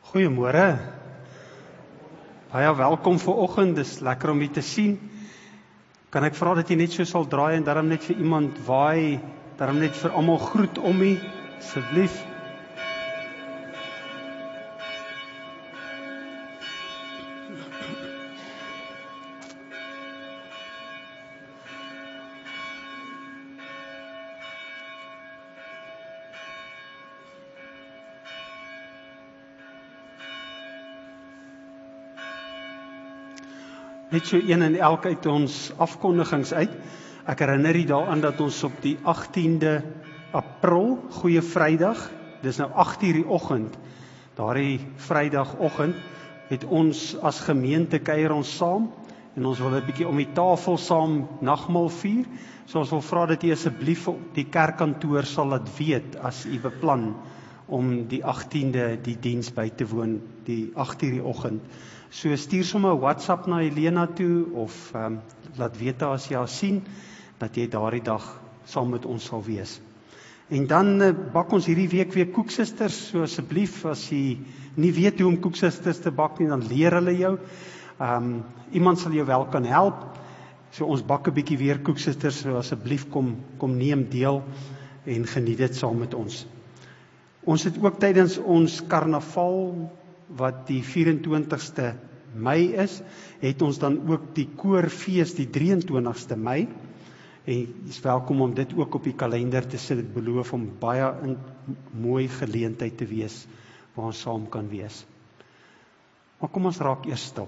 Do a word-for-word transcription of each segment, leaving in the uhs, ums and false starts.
Goeiemôre. Baie welkom vanoggend. Dis lekker om u te sien. Kan ek vra dat jy net so sal draai en daarom net vir iemand waai, daarom net vir almal groet om u, asseblief. Net so een en elk uit ons afkondigings uit. Ek herinner u daaraan dat ons op die agtiende April, Goeie Vrydag, dis nou agt uur die oggend, daardie Vrydagoggend, het ons as gemeente kuier ons saam, en ons wil 'n bietjie om die tafel saam nagmaal vier, so ons wil vra dat u asseblief op die kerkkantoor sal laat weet, as u beplan om die agtiende die diens by te woon, die agt uur die oggend. So stuur sommer 'n WhatsApp na Helena toe, of um, laat weet as jy haar sien, dat jy daardie dag saam met ons sal wees. En dan uh, bak ons hierdie week weer koeksisters, so asseblief, as jy nie weet hoe om koeksisters te bak nie, dan leer hulle jou. Um, iemand sal jou wel kan help, so ons bak 'n bietjie weer koeksisters, so asseblief kom, kom neem deel, en geniet dit saam met ons. Ons het ook tydens ons karnaval, wat die vyf-en-twintigste Mei is, het ons dan ook die koorfees die drie-en-twintigste Mei, en jy is welkom om dit ook op die kalender te sit. Dit beloof om baie in mooi geleentheid te wees, waar ons saam kan wees. Maar kom ons raak eers stil.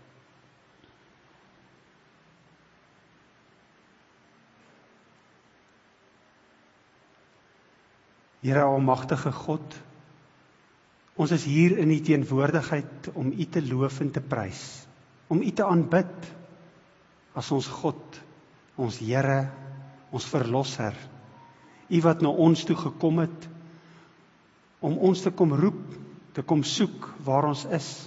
Here almagtige God, ons is hier in die teenwoordigheid om U te loof en te prys, om U te aanbid as ons God, ons Here, ons Verlosser, U wat na ons toe gekom het, om ons te kom roep, te kom soek waar ons is.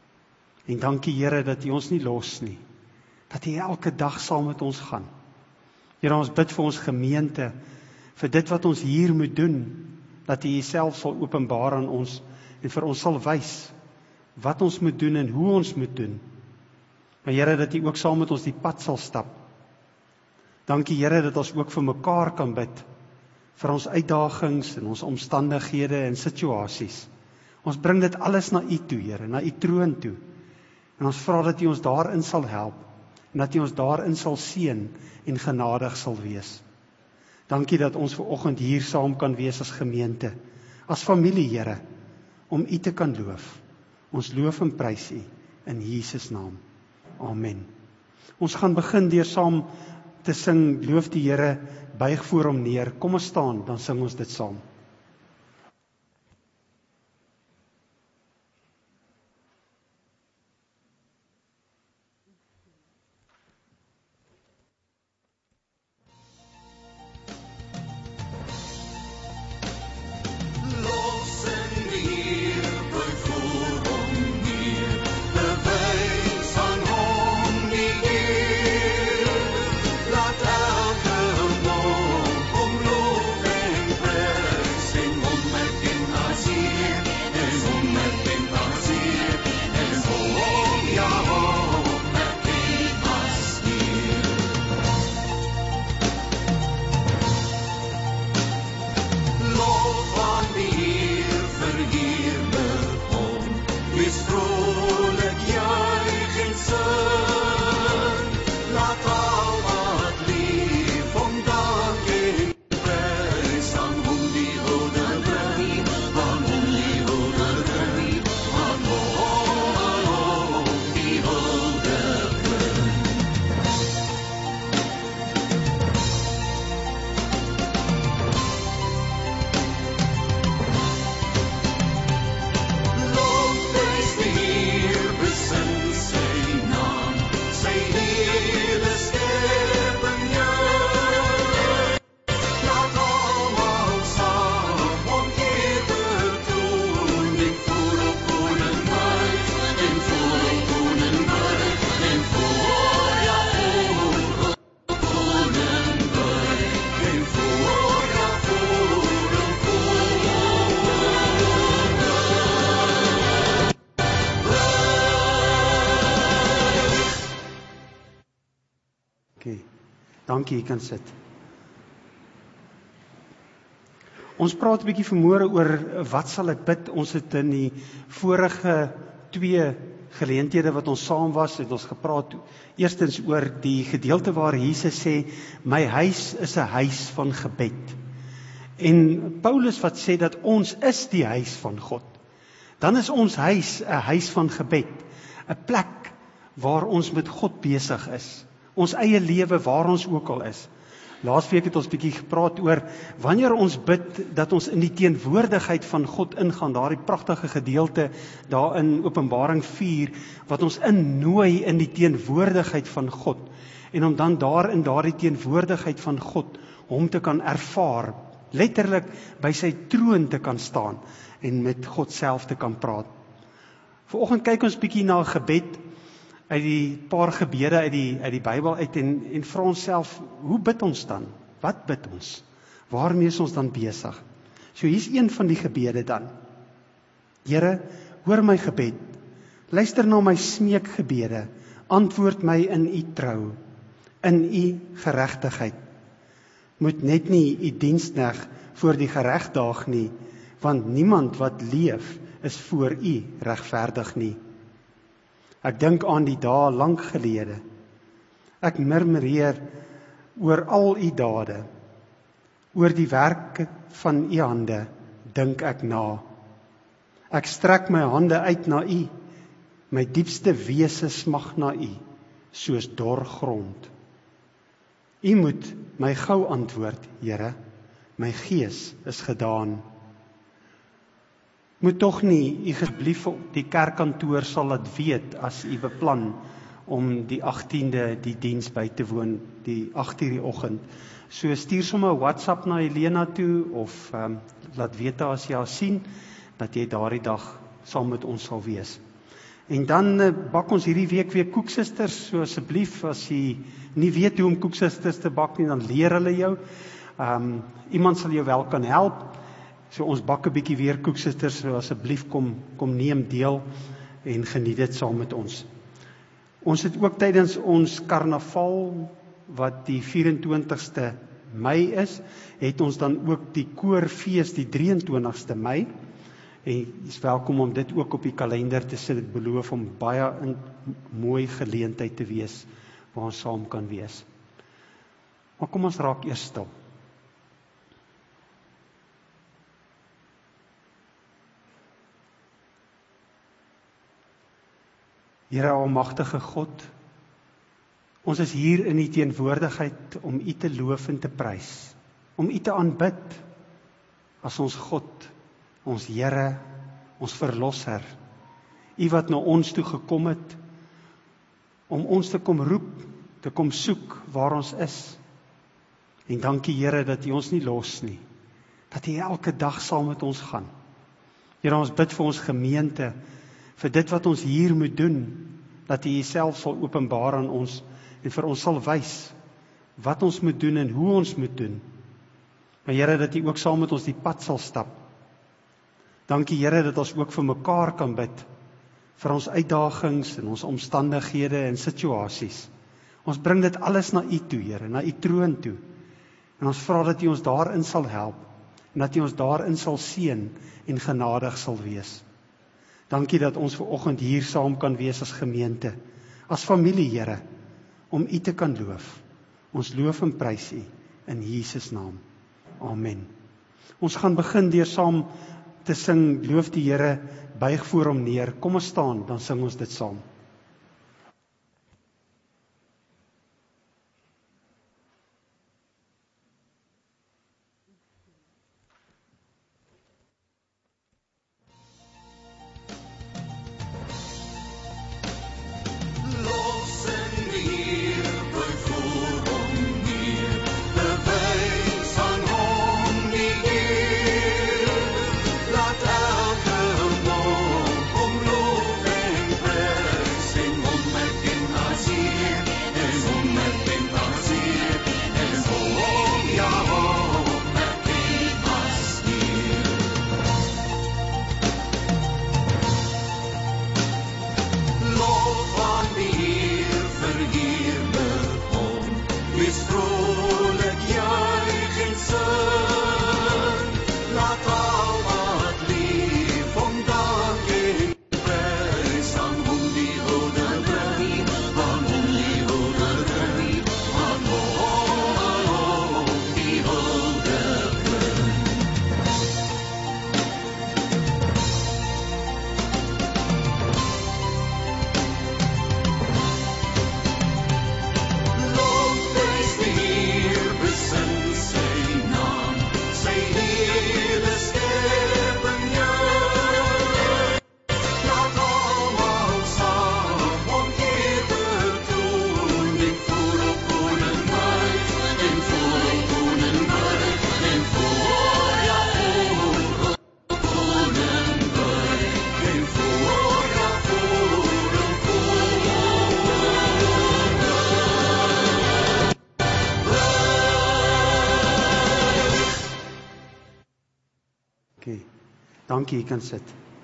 En dankie Here dat U ons nie los nie, dat U elke dag saam met ons gaan. Here, ons bid vir ons gemeente, vir dit wat ons hier moet doen, dat U Uself sal openbaar aan ons, en vir ons sal wys wat ons moet doen en hoe ons moet doen. Maar Here, dat U ook saam met ons die pad sal stap. Dankie Here dat ons ook vir mekaar kan bid, vir ons uitdagings en ons omstandighede en situasies. Ons bring dit alles na U toe, Here, na U troon toe. En ons vra dat U ons daarin sal help, en dat U ons daarin sal seën en genadig sal wees. Dankie dat ons vanoggend hier saam kan wees as gemeente, as familie, Here, om U te kan loof. Ons loof en prys U in Jesus naam. Amen. Ons gaan begin deur saam te sing, loof die Here, buig voor hom neer. Kom ons staan, dan sing ons dit saam. Love is the Dankie, jy kan sit. Ons praat 'n bietjie vanmôre oor wat sal ek bid. Ons het in die vorige twee geleenthede wat ons saam was, het ons gepraat eerstens oor die gedeelte waar Jesus sê, my huis is 'n huis van gebed. En Paulus wat sê dat ons is die huis van God. Dan is ons huis 'n huis van gebed, 'n plek waar ons met God besig is. Ons eie lewe waar ons ook al is. Laasweek het ons bietjie gepraat oor wanneer ons bid dat ons in die teenwoordigheid van God ingaan, daardie pragtige gedeelte daar in Openbaring vier wat ons innooi in die teenwoordigheid van God en om dan daar in daardie teenwoordigheid van God hom te kan ervaar, letterlik by sy troon te kan staan en met God self te kan praat. Vanoggend kyk ons bietjie na gebed uit die paar gebede uit die uit die Bybel uit en en vra onsself, hoe bid ons dan? Wat bid ons? Waarmee is ons dan besig? So hier's een van die gebede dan. Here, hoor my gebed. Luister na my smeekgebede. Antwoord my in u trou, in u geregtigheid. Moet net nie u diensknegt voor die gereg daag nie, want niemand wat leef is voor u regverdig nie. Ek dink aan die dae lank gelede. Ek murmureer oor al u dade. Oor die werke van u hande dink ek na. Ek strek my hande uit na u. My diepste wese smag na u, soos dor grond. U moet my gou antwoord, Here. My gees is gedaan. Moet tog nie, u asseblief die kerkkantoor sal laat weet as u beplan om die agtiende die diens by te woon, die agt uur die oggend. So stuur sommer 'n WhatsApp na Helena toe of um, laat weet as jy haar sien dat jy daardie dag saam met ons sal wees. En dan uh, bak ons hierdie week weer koeksisters, so asseblief as jy nie weet hoe om koeksisters te bak nie, dan leer hulle jou. Um, iemand sal jou wel kan help. So ons bak 'n bietjie weer koeksisters, so asseblief kom kom neem deel en geniet dit saam met ons. Ons het ook tydens ons karnaval wat die vyf-en-twintigste Mei is, het ons dan ook die koorfees die drie-en-twintigste Mei. En jy is welkom om dit ook op die kalender te sit. Dit beloof om baie 'n mooi geleentheid te wees waar ons saam kan wees. Maar kom ons raak eers stil. Here almagtige God, ons is hier in die teenwoordigheid om u te loof en te prys, om u te aanbid as ons God, ons Here, ons Verlosser, u wat na ons toe gekom het, om ons te kom roep, te kom soek waar ons is. En dankie Here dat u ons nie los nie, dat u elke dag saam met ons gaan. Here, ons bid vir ons gemeente, vir dit wat ons hier moet doen, dat U Uself sal openbaar aan ons en vir ons sal wys wat ons moet doen en hoe ons moet doen. Maar Here, dat U ook saam met ons die pad sal stap. Dankie Here dat ons ook vir mekaar kan bid, vir ons uitdagings en ons omstandighede en situasies. Ons bring dit alles na U toe, Here, na U troon toe. En ons vra dat U ons daarin sal help en dat U ons daarin sal seën en genadig sal wees. Dankie dat ons vanoggend hier saam kan wees as gemeente, as familie, Here, om U te kan loof. Ons loof en prys U in Jesus naam. Amen. Ons gaan begin deur saam te sing, loof die Here, buig voor hom neer. Kom ons staan, dan sing ons dit saam. Dankie, jy kan sit.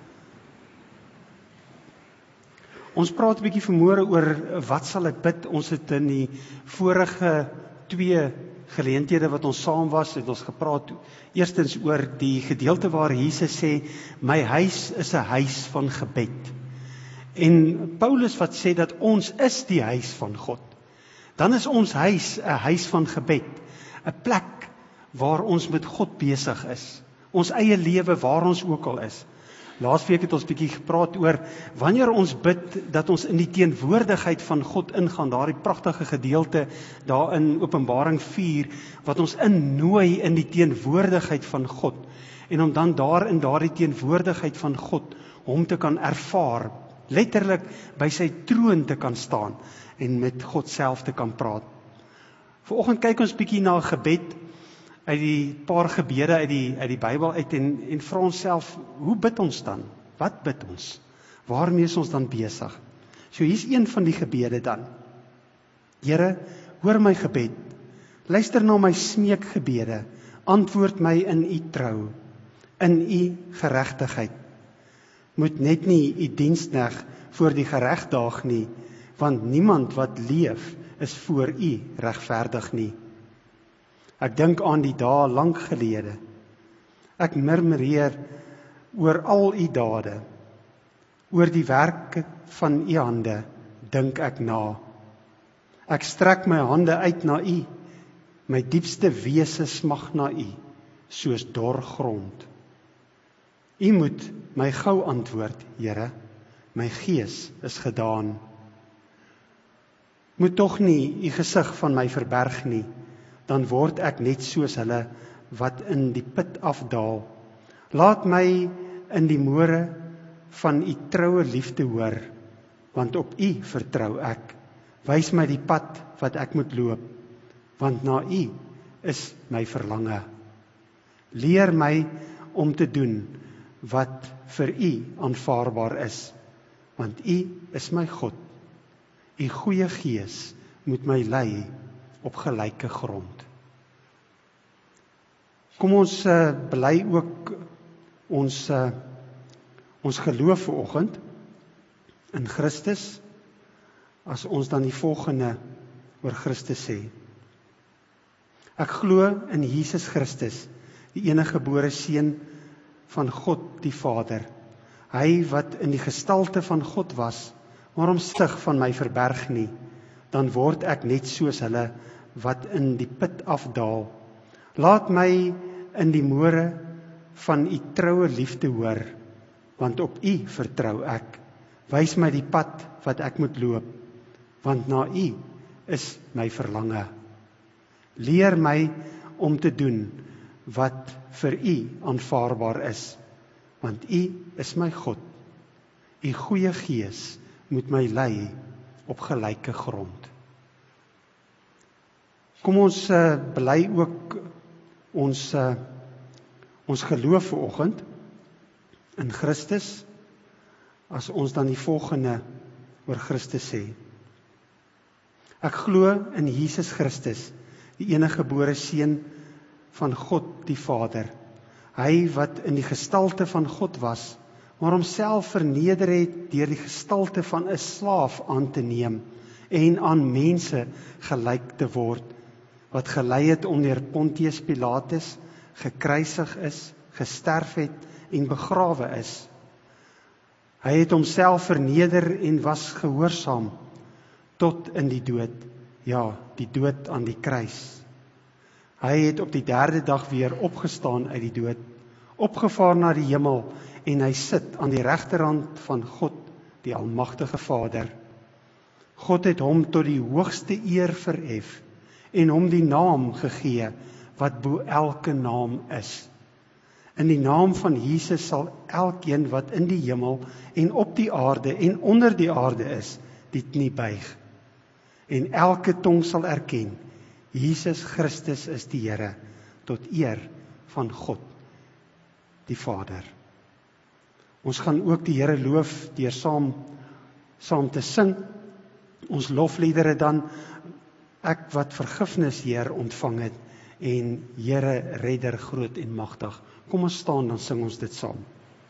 Ons praat 'n bietjie vanmôre oor wat sal ek bid. Ons het in die vorige twee geleenthede wat ons saam was, het ons gepraat eerstens oor die gedeelte waar Jesus sê, my huis is 'n huis van gebed. En Paulus wat sê dat ons is die huis van God. Dan is ons huis 'n huis van gebed, 'n plek waar ons met God besig is. Ons eie lewe waar ons ook al is. Laasweek het ons bietjie gepraat oor wanneer ons bid dat ons in die teenwoordigheid van God ingaan, daardie pragtige gedeelte daar in Openbaring vier wat ons innooi in die teenwoordigheid van God en om dan daar in daardie teenwoordigheid van God hom te kan ervaar, letterlik by sy troon te kan staan en met God self te kan praat. Vanoggend kyk ons bietjie na gebed uit die paar gebede uit die uit die Bybel uit en en vra onsself, hoe bid ons dan? Wat bid ons? Waarmee is ons dan besig? So hier's een van die gebede dan. Here, hoor my gebed. Luister na my smeekgebede. Antwoord my in u trou, in u geregtigheid. Moet net nie u diensknegt voor die gereg daag nie, want niemand wat leef is voor u regverdig nie. Ek dink aan die dae lank gelede. Ek murmureer oor al u dade. Oor die werke van u hande dink ek na. Ek strek my hande uit na u. My diepste wese smag na u, soos dor grond. U moet my gou antwoord, Here. My gees is gedaan. Moet tog nie u gesig van my verberg nie. Dan word ek net soos hulle wat in die put afdaal. Laat my in die môre van u troue liefde hoor, want op u vertrou ek. Wys my die pad wat ek moet loop, want na u is my verlange. Leer my om te doen wat vir u aanvaarbaar is, want u is my God. U goeie gees moet my lei op gelyke grond. Kom ons uh, bely ook ons uh, ons geloof vanoggend in Christus, as ons dan die volgende oor Christus sê. Ek glo in Jesus Christus, die enige gebore seun van God die Vader. Hy wat in die gestalte van God was, maar homstig van my verberg nie, dan word ek net soos hulle wat in die put afdaal. Laat my in die môre van u troue liefde hoor, want op u vertrou ek. Wys my die pad wat ek moet loop, want na u is my verlange. Leer my om te doen wat vir u aanvaarbaar is, want u is my God. U goeie gees moet my lei op gelyke grond. Kom ons uh, bely ook ons uh, ons geloof vanoggend in Christus, as ons dan die volgende oor Christus sê. Ek glo in Jesus Christus, die enige gebore seun van God die Vader. Hy wat in die gestalte van God was, maar homself verneder het deur die gestalte van 'n slaaf aan te neem en aan mense gelyk te word, wat gelei het onder Pontius Pilatus, gekruisig is, gesterf het en begrawe is. Hy het homself verneder en was gehoorsaam tot in die dood, ja, die dood aan die kruis. Hy het op die derde dag weer opgestaan uit die dood, opgevaar na die hemel, en hy sit aan die regterhand van God, die almagtige Vader. God het hom tot die hoogste eer verhef, en hom die naam gegee, wat bo elke naam is. In die naam van Jesus sal elkeen wat in die hemel en op die aarde en onder die aarde is, die knie buig. En elke tong sal erken, Jesus Christus is die Here, tot eer van God, die Vader. Ons gaan ook die Here loof deur saam, saam te sing. Ons lofliedere dan, ek wat vergifnis, Heer, ontvang het, en Here redder groot en magtig. Kom ons staan, dan sing ons dit saam.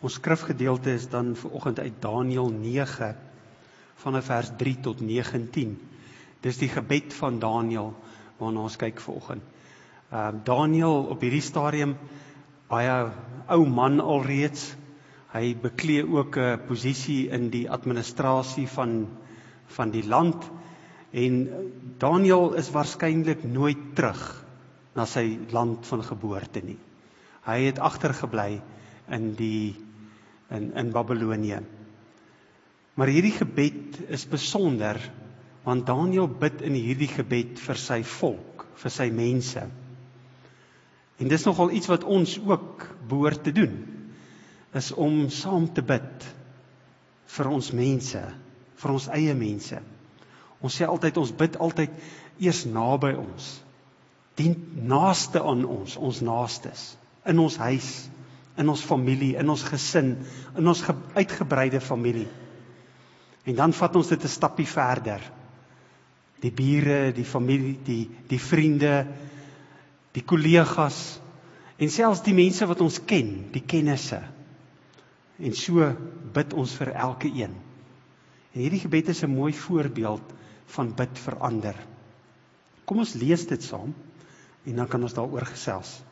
Ons skrifgedeelte is dan vanoggend uit Daniël nege, vanaf vers drie tot negentien. Dis die gebed van Daniël, waarna ons kyk vanoggend. Uh, Daniël op hierdie stadium, baie ou man alreeds, hy beklee ook 'n posisie in die administrasie van, van die land, en Daniël is waarskynlik nooit terug na sy land van geboorte nie. Hy het agtergebly in die in, in Babylonië. Maar hierdie gebed is besonder, want Daniël bid in hierdie gebed vir sy volk, vir sy mense. En dis nogal iets wat ons ook behoort te doen, is om saam te bid vir ons mense, vir ons eie mense. Ons sê altyd, ons bid altyd eers naby ons, die naaste aan ons, ons naastes, in ons huis, in ons familie, in ons gesin, in ons uitgebreide familie. En dan vat ons dit 'n stappie verder. Die bure, die familie, die, die vriende, die kollegas, en selfs die mense wat ons ken, die kennisse. En so bid ons vir elke een. En hierdie gebed is 'n mooi voorbeeld van bid vir ander. Kom ons lees dit saam, en dan kan ons daaroor gesels.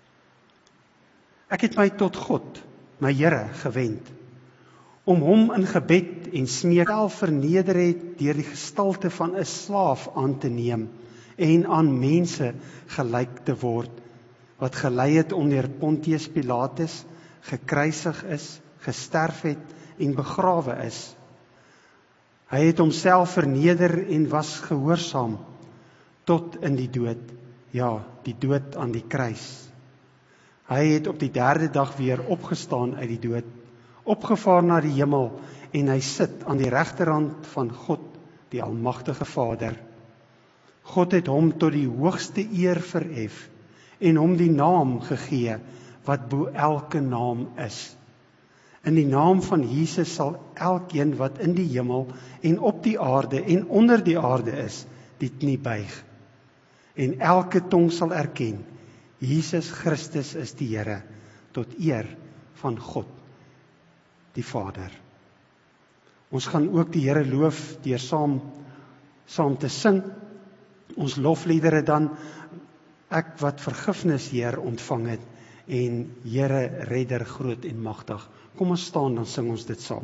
Ek het my tot God, my Here, gewend, om hom in gebed en smeek self verneder het deur die gestalte van 'n slaaf aan te neem en aan mense gelyk te word, wat gelei het onder Pontius Pilatus, gekruisig is, gesterf het en begrawe is. Hy het homself verneder en was gehoorsaam tot in die dood, ja, die dood aan die kruis. Hy het op die derde dag weer opgestaan uit die dood, opgevaar na die hemel, en hy sit aan die regterhand van God, die almagtige Vader. God het hom tot die hoogste eer verhef, en hom die naam gegee, wat bo elke naam is. In die naam van Jesus sal elkeen wat in die hemel, en op die aarde, en onder die aarde is, die knie buig. En elke tong sal erken, Jesus Christus is die Here, tot eer van God, die Vader. Ons gaan ook die Here loof deur saam, saam te sing. Ons lofliedere dan, ek wat vergifnis, Heer, ontvang het, en Here, Redder, groot en magtig. Kom ons staan, dan sing ons dit saam.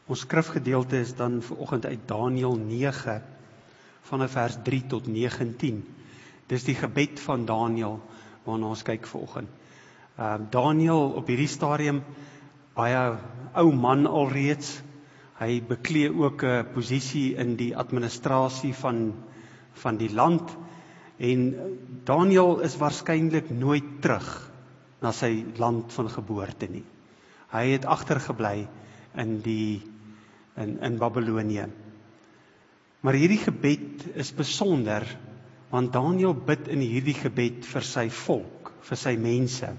Ons skrifgedeelte is dan vanoggend uit Daniël nege, vanaf vers drie tot negentien. Dis die gebed van Daniël, waarna ons kyk vanoggend. Uh, Daniël op hierdie stadium, baie ou man alreeds, hy beklee ook 'n posisie in die administrasie van, van die land, en Daniël is waarskynlik nooit terug na sy land van geboorte nie. Hy het agtergebly in die in, in Babylonië. Maar hierdie gebed is besonder, want Daniël bid in hierdie gebed vir sy volk, vir sy mense.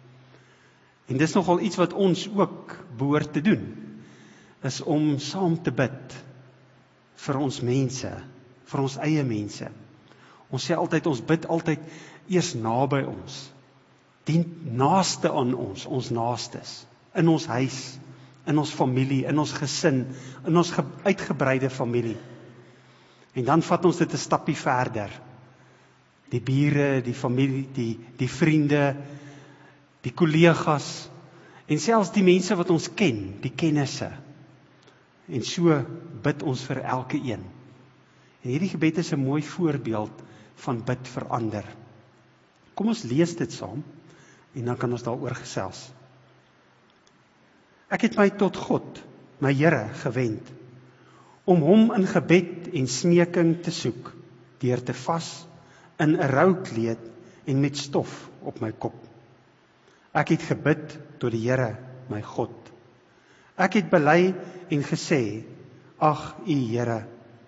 En dis nogal iets wat ons ook behoort te doen, is om saam te bid vir ons mense, vir ons eie mense. Ons sê altyd, ons bid altyd eers naby ons, die naaste aan ons, ons naastes, in ons huis, in ons familie, in ons gesin, in ons uitgebreide familie. En dan vat ons dit 'n stappie verder. Die bure, die familie, die, die vriende, die kollegas, en selfs die mense wat ons ken, die kennisse. En so bid ons vir elke een. En hierdie gebed is 'n mooi voorbeeld van bid vir ander. Kom ons lees dit saam, en dan kan ons daaroor gesels. Ek het my tot God, my Here, gewend, om hom in gebed en smeking te soek, deur te vas in 'n roukleed en met stof op my kop. Ek het gebid tot die Here, my God. Ek het bely en gesê, ag, U Here,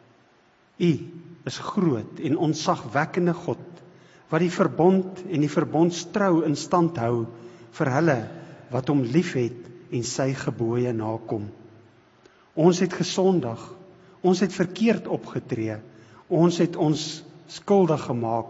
U is groot en ontzagwekkende God, wat die verbond en die verbondstrou in stand hou vir hulle wat hom liefhet en sy gebooie nakom. Ons het gesondig, ons het verkeerd opgetree, ons het ons skuldig gemaak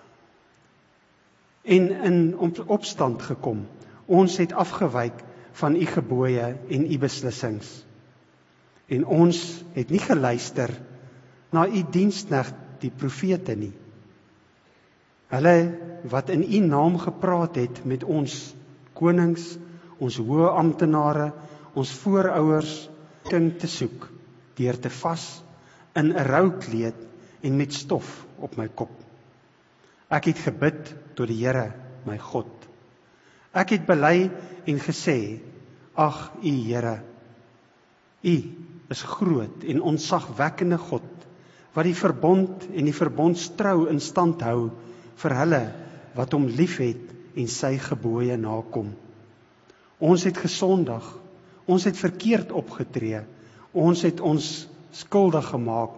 en in opstand gekom. Ons het afgewyk van U gebooie en U beslissings. En ons het nie geluister na U diensknegt die profete nie. Hulle wat in U naam gepraat het met ons konings, ons hoë amptenare, ons voorouers, king te soek, deur te vas in 'n roukleed en met stof op my kop. Ek het gebid tot die Here, my God. Ek het bely en gesê, ag, U Here, U is groot en ontzagwekkende God, wat die verbond en die verbondstrou in stand hou vir hulle wat hom liefhet en sy gebooie nakom. Ons het gesondig, ons het verkeerd opgetree, ons het ons skuldig gemaak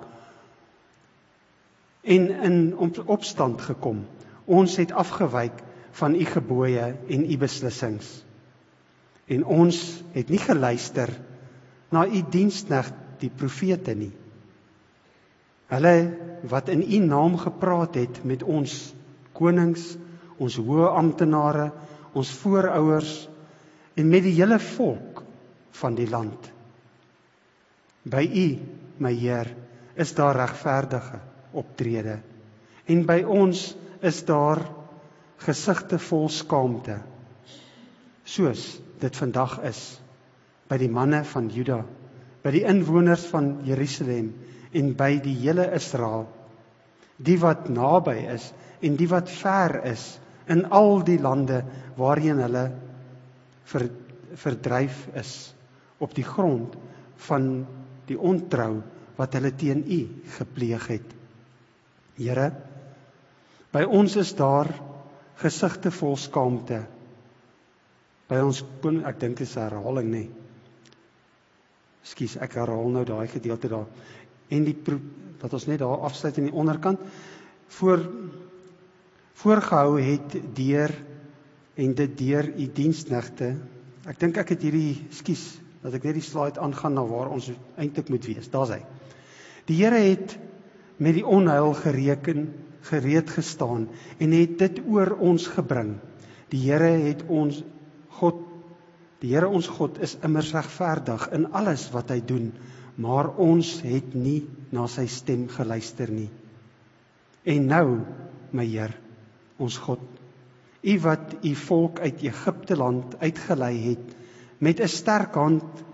en in opstand gekom. Ons het afgewyk van U gebooie en U beslissings. En ons het nie geluister na U diensknegt die profete nie. Hulle wat in U naam gepraat het met ons konings, ons hoë amptenare, ons voorouers en met die hele volk van die land. By U, my Heer, is daar regverdige optrede, en by ons is daar gesigte vol skaamte, soos dit vandag is, by die manne van Juda, by die inwoners van Jerusalem, en by die hele Israel, die wat naby is, en die wat ver is, in al die lande waarheen hulle verdryf is, op die grond van die ontrou wat hulle teen U gepleeg het. Here, by ons is daar gesigte vol skaamte. By ons koning, ek dink dit is 'n herhaling nie. Ekskuus, ek herhaal nou daai gedeelte daar. En die wat ons net daar afsluit in die onderkant, voor voorgehou het deur en dit deur U diensknegte. Ek dink ek het hierdie, ekskuus, dat ek net die slide aangaan na waar ons eintlik moet wees. Daar's hy. Die Here het met die onheil gereken, gereed gestaan en het dit oor ons gebring. Die Here het ons God, die Here ons God is immers regverdig in alles wat hy doen, maar ons het nie na sy stem geluister nie. En nou, my Heer, ons God, U wat U volk uit Egipte land uitgelei het, met 'n sterk hand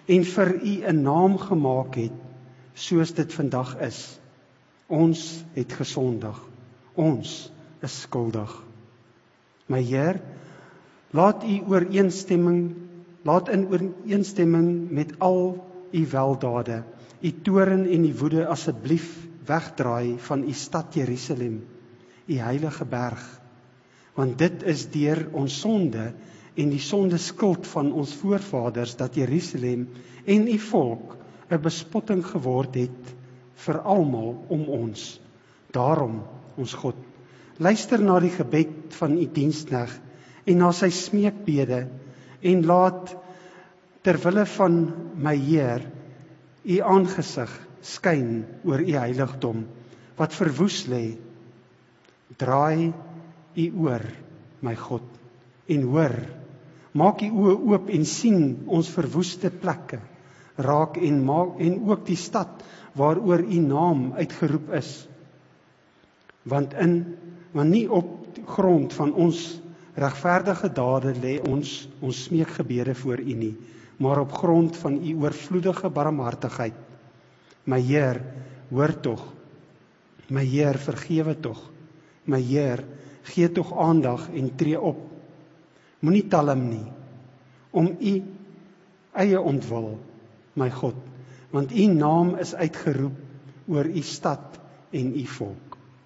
en vir U 'n naam gemaak het, soos dit vandag is. Ons het gesondig. Ons is skuldig. My Heer, laat U ooreenstemming, laat in ooreenstemming met al U weldade, U toorn en U woede asseblief wegdraai van U stad Jerusalem, U heilige berg, want dit is deur ons sonde en die sonde skuld van ons voorvaders dat Jerusalem en U volk 'n bespotting geword het vir almal om ons. Daarom, ons God, luister na die gebed van U diensknegt en na sy smeekbede en laat ter wille van my Heer U aangesig skyn oor U heiligdom wat verwoes lê. Draai U oor, my God, en hoor, maak U oë oop en sien ons verwoeste plekke raak en maak en ook die stad waaroor U naam uitgeroep is. Want in want nie op grond van ons regverdige dade lê ons ons smeekgebede voor U nie, maar op grond van U oorvloedige barmhartigheid. My Heer, hoor tog. My Heer, vergewe tog. My Heer, gee tog aandag en tree op. Moenie talm nie, om U eie ontwil, my God, want U naam is uitgeroep oor U stad en U volk.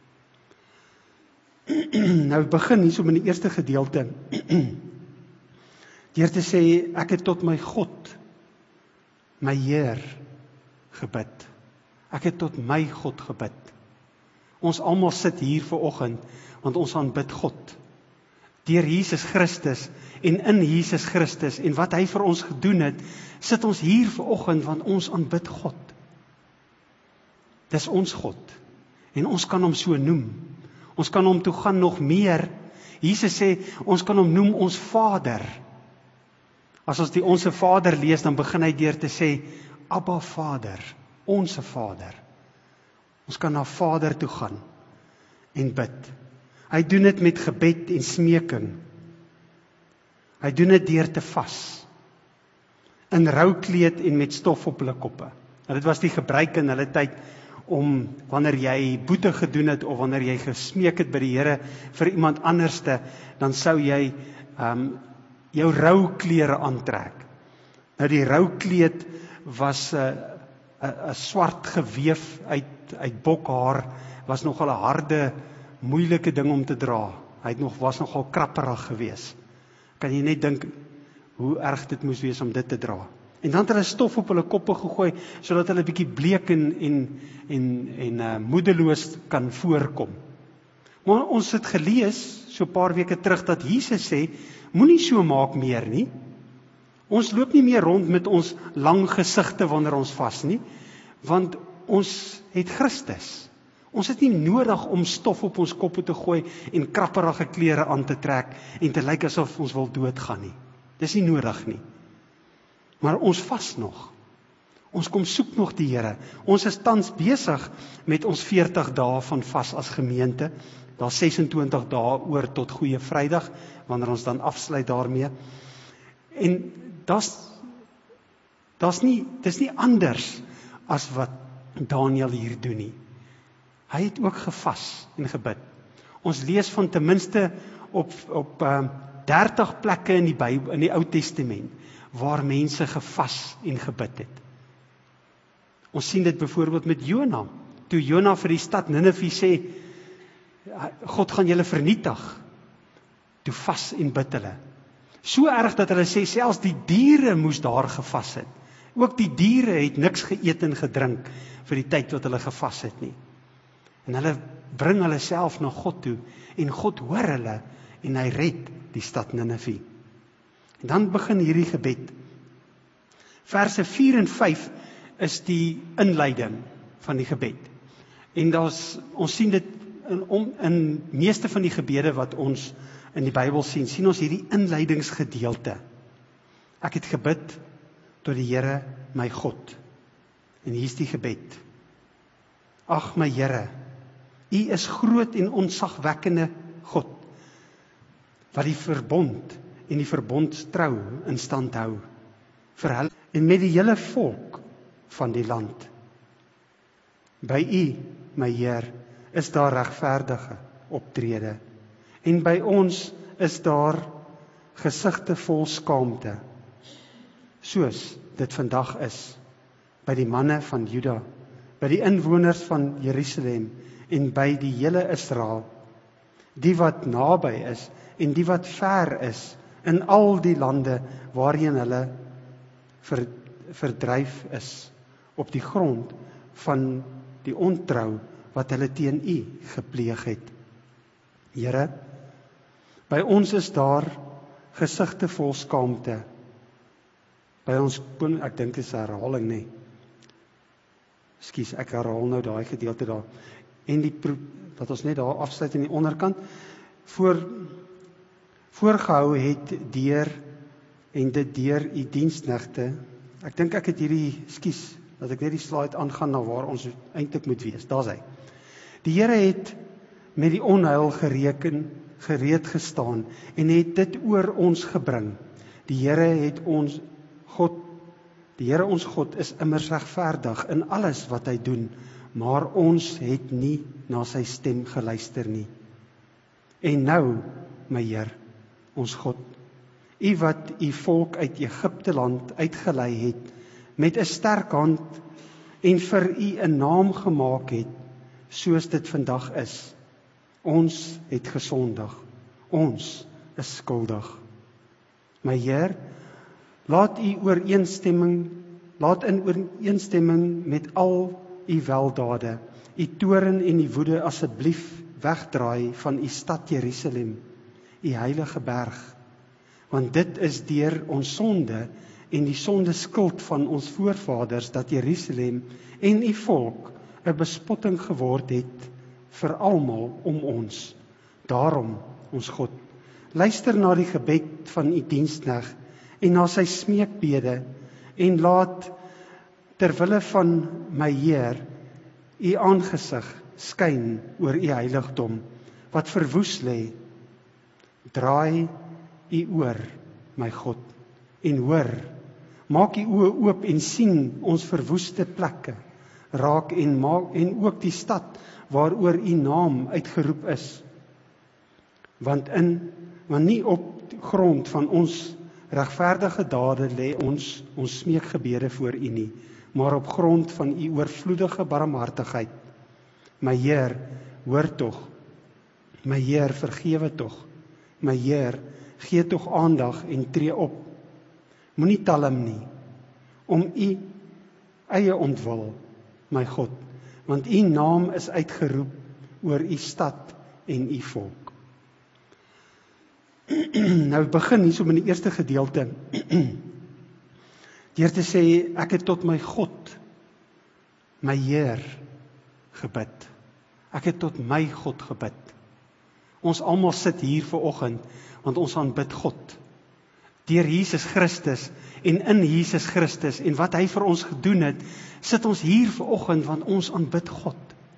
Nou begin hier so met die eerste gedeelte, deur te sê, ek het tot my God, my Heer, gebid. Ek het tot my God gebid. Ons almal sit hier vanoggend, want ons aanbid God. Deur Jesus Christus en in Jesus Christus en wat hy vir ons gedoen het, sit ons hier vanoggend, want ons aanbid God. Dis ons God. En ons kan hom so noem. Ons kan hom toe gaan nog meer. Jesus sê, ons kan hom noem ons Vader. As ons die Onse Vader lees, dan begin hy deur te sê, Abba Vader, onse Vader. Ons kan na Vader toe gaan en bid. Hy doen dit met gebed en smeking. Hy doen dit deur te vas. In roukleed en met stof op hulle koppe. En dit was die gebruik in hulle tyd om wanneer jy boete gedoen het of wanneer jy gesmeek het by die Here vir iemand anderste, dan sou jy um, jou rouklere aantrek. Nou die roukleed was 'n uh, 'n uh, swart geweef uit uit bokhaar, was nogal 'n harde, moeilike ding om te dra. Hy het nog was nogal krapperig geweest. Kan jy net dink hoe erg dit moes wees om dit te dra? En dan het hulle stof op hulle koppe gegooi sodat hulle bietjie bleek en en en en uh, moedeloos kan voorkom. Maar ons het gelees so 'n paar weke terug dat Jesus sê, moenie so maak meer nie. Ons loop nie meer rond met ons lang gesigte wanneer ons vas nie, want ons het Christus. Ons het nie nodig om stof op ons koppe te gooi en krapperige klere aan te trek en te lyk asof ons wil doodgaan nie. Dis nie nodig nie. Maar ons vas nog. Ons kom soek nog die Here. Ons is tans besig met ons veertig dae van vas as gemeente. Daar's ses en twintig dae oor tot Goeie Vrydag, wanneer ons dan afsluit daarmee. En daar's daar's nie dis nie anders as wat Daniël hier doen nie. Hy het ook gevas en gebid. Ons lees van ten minste op op uh, dertig plekke in die Bybel, in die Ou Testament, waar mense gevas en gebid het. Ons sien dit byvoorbeeld met Jona. Toe Jona vir die stad Ninive sê, God gaan julle vernietig, toe vas en bid hulle. So erg dat hulle sê, selfs die diere moes daar gevas het. Ook die diere het niks geëet en gedrink vir die tyd wat hulle gevas het nie. En hulle bring hulle self na God toe, en God hoor hulle, en hy red die stad Ninive. En dan begin hierdie gebed. Verse vier en vyf is die inleiding van die gebed. En daar's, ons sien dit in, om, in meeste van die gebede wat ons in die Bybel sien, sien ons hierdie inleidingsgedeelte. Ek het gebid tot die Here, my God. En hier is die gebed. Ag my Here, U is groot en ontzagwekkende God, wat die verbond en die verbondstrou in stand hou. vir hulle en met die hele volk van die land. By U, my Heer, is daar regverdige optrede, en by ons is daar gesigte vol skaamte, soos dit vandag is, by die manne van Juda, by die inwoners van Jerusalem, en by die hele Israel, die wat naby is, en die wat ver is, in al die lande waarheen hulle ver, verdryf is, op die grond van die ontrou wat hulle teen U gepleeg het. Here, by ons is daar gesigte vol skaamte. By ons, ek dink dit is 'n herhaling nie. Ekskuus, ek herhaal nou daai gedeelte daar. En die wat ons net daar afsluit in die onderkant, voor voorgehou het deur en dit deur U diensknegte. Ek dink ek het hierdie, ekskuus, dat ek net die slide aangaan na waar ons eintlik moet wees. Daar's hy. Die Here het met die onheil gereken, gereed gestaan en het dit oor ons gebring. Die Here het ons God, die Here ons God is immers regverdig in alles wat hy doen, maar ons het nie na sy stem geluister nie. En nou, my Heer, ons God, U wat U volk uit Egipte land uitgelei het, met 'n sterk hand en vir U 'n naam gemaak het, soos dit vandag is. Ons het gesondig. Ons is skuldig. My Heer, laat U ooreenstemming, laat in ooreenstemming met al U weldade, U toorn en U woede asseblief wegdraai van U stad Jerusalem, U heilige berg, want dit is deur ons sonde en die sonde skuld van ons voorvaders dat Jerusalem en U volk 'n bespotting geword het vir almal om ons. Daarom, ons God, luister na die gebed van U diensknegt en na sy smeekbede en laat ter wille van my Heer U aangesig skyn oor U heiligdom wat verwoes lê. Draai U oor, my God, en hoor, maak U oë oop en sien ons verwoeste plekke raak en maak en ook die stad waaroor U naam uitgeroep is. Want in want nie op die grond van ons regverdige dade lê ons ons smeekgebede voor U nie, maar op grond van U oorvloedige barmhartigheid. My Heer, hoor tog. My Heer, vergewe tog. My Heer, gee tog aandag en tree op. Moenie talm nie, om U eie ontwil, my God, want U naam is uitgeroep oor U stad en U volk. Nou begin hier so met die eerste gedeelte, deur te sê, ek het tot my God, my Heer, gebid. Ek het tot my God gebid. Ons almal sit hier vanoggend, want ons aanbid God. Deur Jesus Christus en in Jesus Christus en wat hy vir ons gedoen het, sit ons hier vanoggend want ons aanbid God.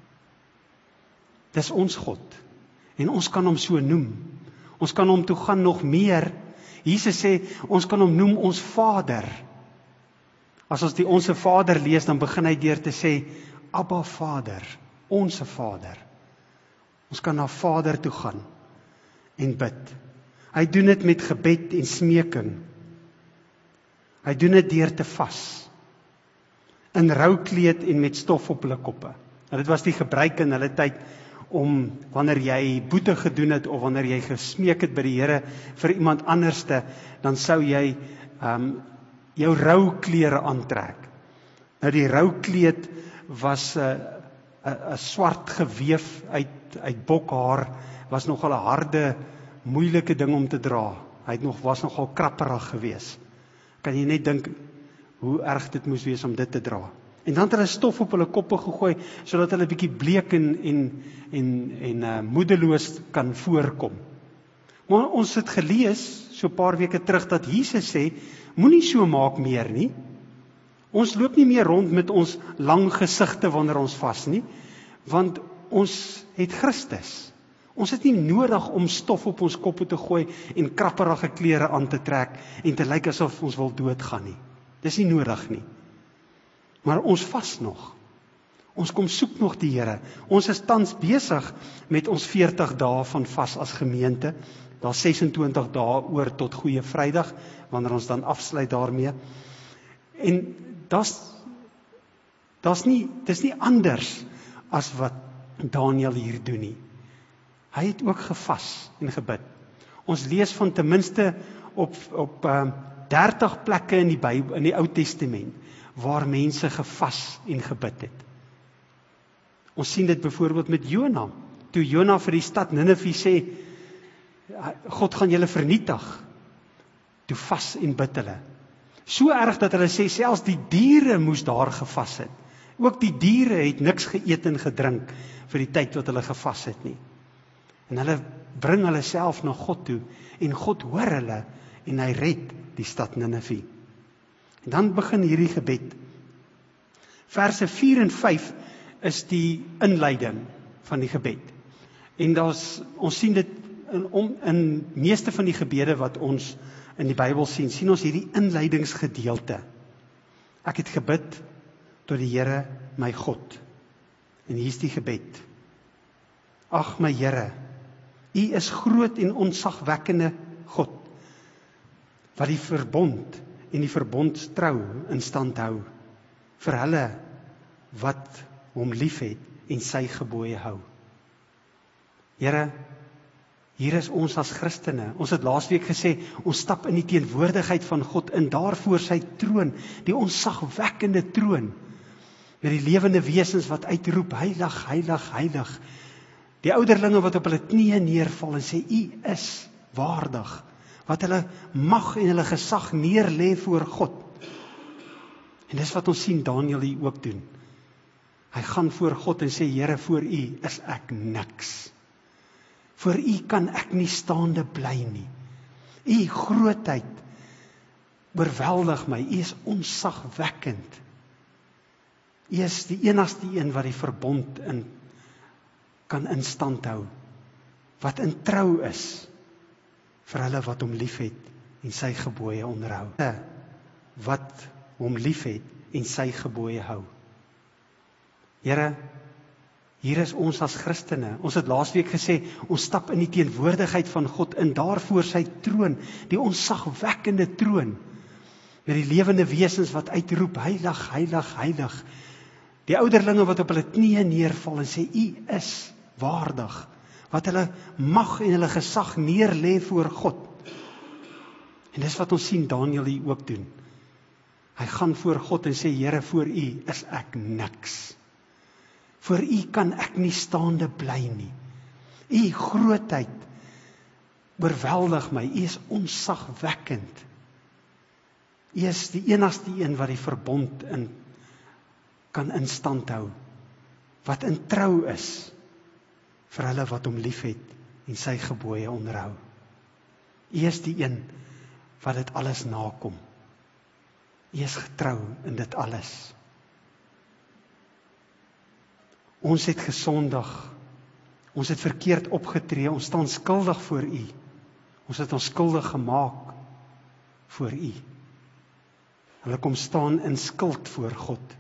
Dis ons God en ons kan hom so noem. Ons kan hom toe gaan nog meer. Jesus sê ons kan hom noem ons Vader. As ons die Onse Vader lees, dan begin hy deur te sê Abba Vader, onse Vader. Ons kan na Vader toe gaan en bid. Hy doen dit met gebed en smeking. Hy doen dit deur te vas. In roukleed en met stof op hulle koppe. En dit was die gebruik in hulle tyd om wanneer jy boete gedoen het of wanneer jy gesmeek het by die Here vir iemand anderste, dan sou jy um, jou rouklere aantrek. Nou die roukleed was 'n uh, 'n uh, swart geweef uit uit bokhaar, was nogal 'n harde, moeilike ding om te dra. Hy het nog was nogal krapperig geweest. Kan jy net dink hoe erg dit moes wees om dit te dra? En dan het hulle stof op hulle koppe gegooi sodat hulle bietjie bleek en en en en uh, moedeloos kan voorkom. Maar ons het gelees so 'n paar weke terug dat Jesus sê, moenie so maak meer nie. Ons loop nie meer rond met ons lang gesigte wanneer ons vas nie, want ons het Christus. Ons het nie nodig om stof op ons koppe te gooi en krapperige klere aan te trek en te lyk asof ons wil doodgaan nie. Dis nie nodig nie. Maar ons vas nog. Ons kom soek nog die Here. Ons is tans besig met ons veertig dae van vas as gemeente. Daar ses en twintig dae oor tot Goeie Vrydag, wanneer ons dan afsluit daarmee. En daar's daar's nie, dis nie anders as wat Daniël hier doen nie. Hy het ook gevas en gebid. Ons lees van ten minste op op um, dertig plekke in die Bybel, in die Ou Testament, waar mense gevas en gebid het. Ons sien dit byvoorbeeld met Jona. Toe Jona vir die stad Ninive sê, God gaan julle vernietig. Toe vas en bid hulle. So erg dat hulle sê, selfs die diere moes daar gevas het. Ook die diere het niks geëet en gedrink vir die tyd wat hulle gevas het nie. En hulle bring hulle self na God toe, en God hoor hulle, en hy red die stad Ninive. En dan begin hierdie gebed. Verse vier en vyf is die inleiding van die gebed. En daar's, ons sien dit in, om, in meeste van die gebede wat ons in die Bybel sien, sien ons hierdie inleidingsgedeelte. Ek het gebid tot die Here my God. En hier is die gebed. Ag my Here, U is groot en ontzagwekkende God, wat die verbond en die verbondstrou in stand hou, vir hulle wat hom liefhet en sy gebooie hou. Here, hier is ons as Christene. Ons het laasweek gesê, ons stap in die teenwoordigheid van God, in daarvoor sy troon, die ontzagwekkende troon, met die lewende wesens wat uitroep, heilig, heilig, heilig. Die ouderlinge wat op hulle knieë neerval en sê, U is waardig, wat hulle mag en hulle gesag neerlê voor God. En dis wat ons sien Daniël hier ook doen. Hy gaan voor God en sê, Here, voor U is ek niks. Voor U kan ek nie staande bly nie. U grootheid oorweldig my, U is ontzagwekkend. U is die enigste een wat die verbond in kan in stand hou, wat in trou is, vir hulle wat hom liefhet en sy gebooie onderhou. Wat hom liefhet en sy gebooie hou. Here, hier is ons as Christene. Ons het laasweek gesê, ons stap in die teenwoordigheid van God, in daarvoor sy troon, die ontzagwekkende troon, met die lewende wesens wat uitroep, heilig, heilig, heilig. Die ouderlinge wat op hulle knieë neerval en sê, U is waardig, wat hulle mag en hulle gesag neerlê voor God. En dis wat ons sien Daniël hier ook doen. Hy gaan voor God en sê, Here, voor U is ek niks. Voor U kan ek nie staande bly nie. U grootheid oorweldig my, U is ontzagwekkend. U is die enigste een wat die verbond in kan in stand hou, wat in trou is, vir hulle wat hom liefhet en sy gebooie onderhou. U is die een wat dit alles nakom. U is getrou in dit alles. Ons het gesondig, ons het verkeerd opgetree, ons staan skuldig voor U. Ons het ons skuldig gemaak voor U. Hulle kom staan in skuld voor God.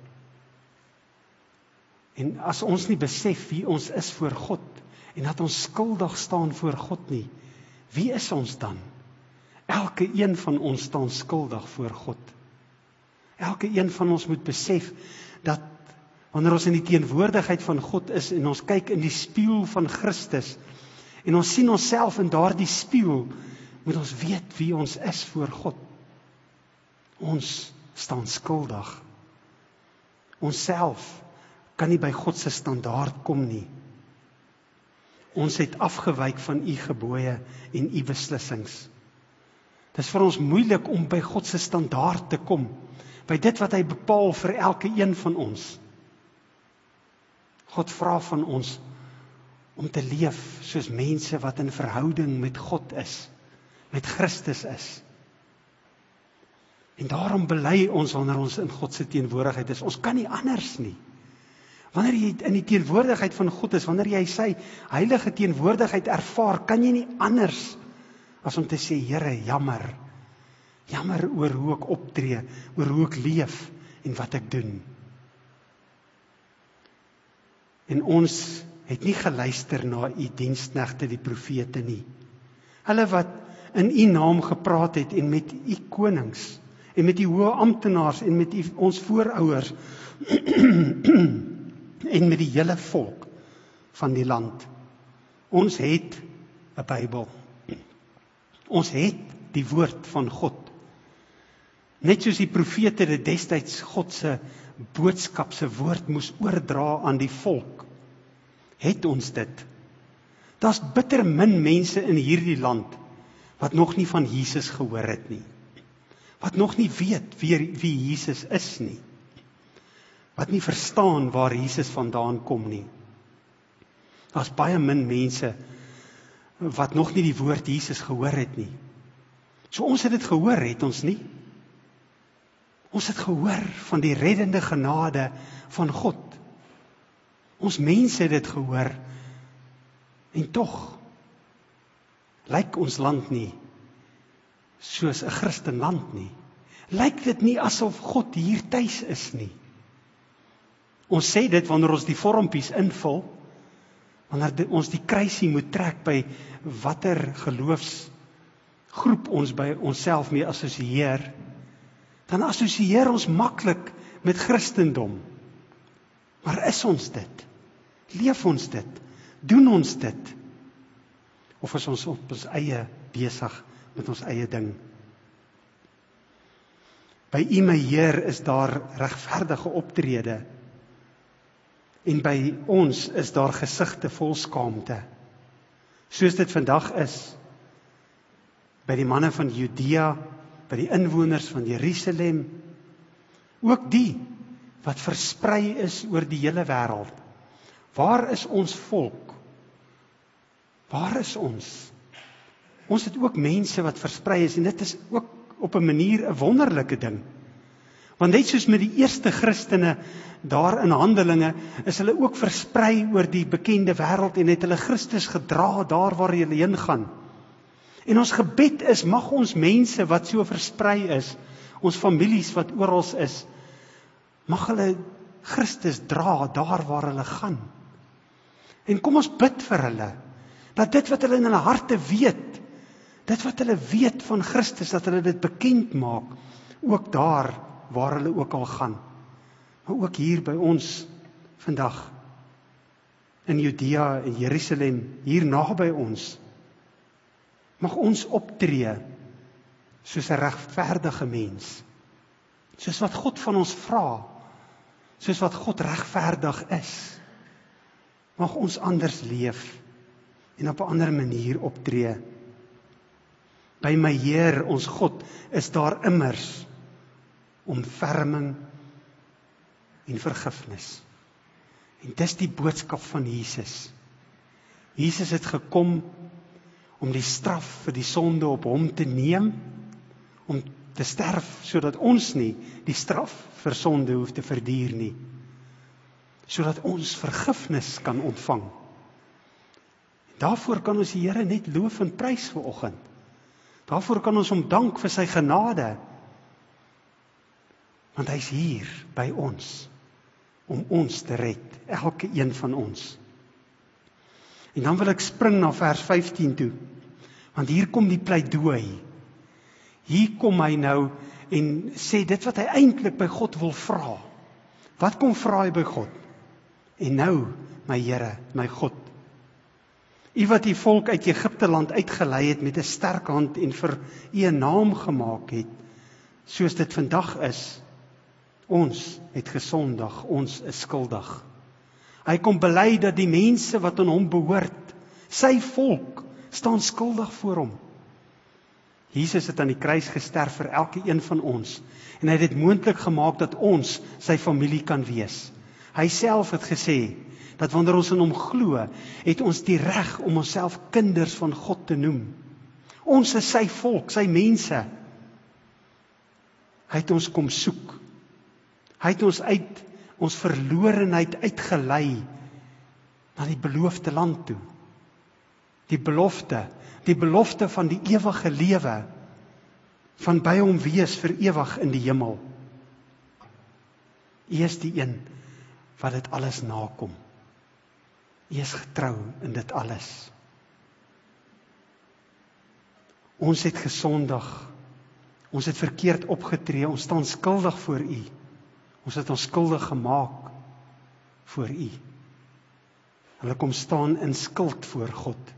En as ons nie besef wie ons is voor God, en dat ons skuldig staan voor God nie, wie is ons dan? Elke een van ons staan skuldig voor God. Elke een van ons moet besef, dat wanneer ons in die teenwoordigheid van God is, en ons kyk in die spieël van Christus, en ons sien onsself in daardie spieël, moet ons weet wie ons is voor God. Ons staan skuldig. Ons self kan nie by God se standaard kom nie. Ons het afgewyk van U gebooie en U beslissings. Dit is vir ons moeilik om by God se standaard te kom, by dit wat hy bepaal vir elke een van ons. God vra van ons om te leef soos mense wat in verhouding met God is, met Christus is. En daarom bely ons wanneer ons in God se teenwoordigheid is. Ons kan nie anders nie. Wanneer jy in die teenwoordigheid van God is, wanneer jy sy heilige teenwoordigheid ervaar, kan jy nie anders as om te sê, Here, jammer. Jammer oor hoe ek optree, oor hoe ek leef en wat ek doen. En ons het nie geluister na u diensknegte, die profete nie. Hulle wat in u naam gepraat het en met u konings en met die hoë amptenaars en met u, ons voorouers en met die hele volk van die land. Ons het 'n Bybel. Ons het die woord van God. Net soos die profete dit destyds God se boodskap, se woord moes oordra aan die volk, het ons dit. Daar's bitter min mense in hierdie land wat nog nie van Jesus gehoor het nie. Wat nog nie weet wie, wie Jesus is nie. Wat nie verstaan waar Jesus vandaan kom nie. Daar's baie min mense wat nog nie die woord Jesus gehoor het nie. So ons het dit gehoor, het ons nie? Ons het gehoor van die reddende genade van God. Ons mense het dit gehoor. En tog lyk ons land nie soos 'n Christenland nie. Lyk dit nie asof God hier tuis is nie. Ons sê dit wanneer ons die vormpies invul, wanneer ons die kruisie moet trek by watter geloofsgroep ons by onsself mee assosieer, dan assosieer ons maklik met Christendom. Maar is ons dit? Leef ons dit? Doen ons dit? Of is ons op ons eie besig met ons eie ding? By U my Heer is daar regverdige optrede, en by ons is daar gesigte vol skaamte, soos dit vandag is, by die manne van Judea, by die inwoners van Jerusalem, ook die wat versprei is oor die hele wêreld. Waar is ons volk? Waar is ons? Ons het ook mense wat versprei is, en dit is ook op 'n manier 'n wonderlike ding. Want net soos met die eerste Christene daar in Handelinge, is hulle ook versprei oor die bekende wêreld en het hulle Christus gedra daar waar hulle heen gaan. En ons gebed is, mag ons mense wat so versprei is, ons families wat oral is, mag hulle Christus dra daar waar hulle gaan. En kom ons bid vir hulle, dat dit wat hulle in hulle harte weet, dit wat hulle weet van Christus, dat hulle dit bekend maak, ook daar waar hulle ook al gaan. Maar ook hier by ons vandag, in Judea en Jerusalem, hier naby ons, mag ons optree soos 'n regverdige mens, soos wat God van ons vra, soos wat God regverdig is. Mag ons anders leef en op 'n ander manier optree. By my Heer, ons God, is daar immers ontferming en vergifnis. En dis die boodskap van Jesus. Jesus het gekom om die straf vir die sonde op hom te neem, om te sterf, sodat ons nie die straf vir sonde hoef te verduur nie, sodat ons vergifnis kan ontvang. Daarvoor kan ons die Here net loof en prys vanoggend. Daarvoor kan ons hom dank vir sy genade, want hy is hier by ons, om ons te red, elke een van ons. En dan wil ek spring na vers vyftien toe, want hier kom die pleidooi. Hier kom hy nou en sê dit wat hy eintlik by God wil vra. Wat kom vra hy by God? En nou, my Here, my God, U wat die volk uit Egipte land uitgelei het met 'n sterk hand en vir U 'n naam gemaak het, soos dit vandag is, ons het gesondig, ons is skuldig. Hy kom bely dat die mense wat aan hom behoort, sy volk, staan skuldig voor hom. Jesus het aan die kruis gesterf vir elke een van ons, en hy het dit moontlik gemaak dat ons sy familie kan wees. Hy self het gesê, dat wanneer ons in hom glo, het ons die reg om onsself kinders van God te noem. Ons is sy volk, sy mense. Hy het ons kom soek. Hy het ons uit ons verlorenheid uitgelei na die beloofde land toe. Die belofte, die belofte van die ewige lewe, van by hom wees vir ewig in die hemel. U is die een wat dit alles nakom. U is getrou in dit alles. Ons het gesondig, ons het verkeerd opgetree, ons staan skuldig voor U. Ons het ons skuldig gemaak voor U. Hulle kom staan in skuld voor God.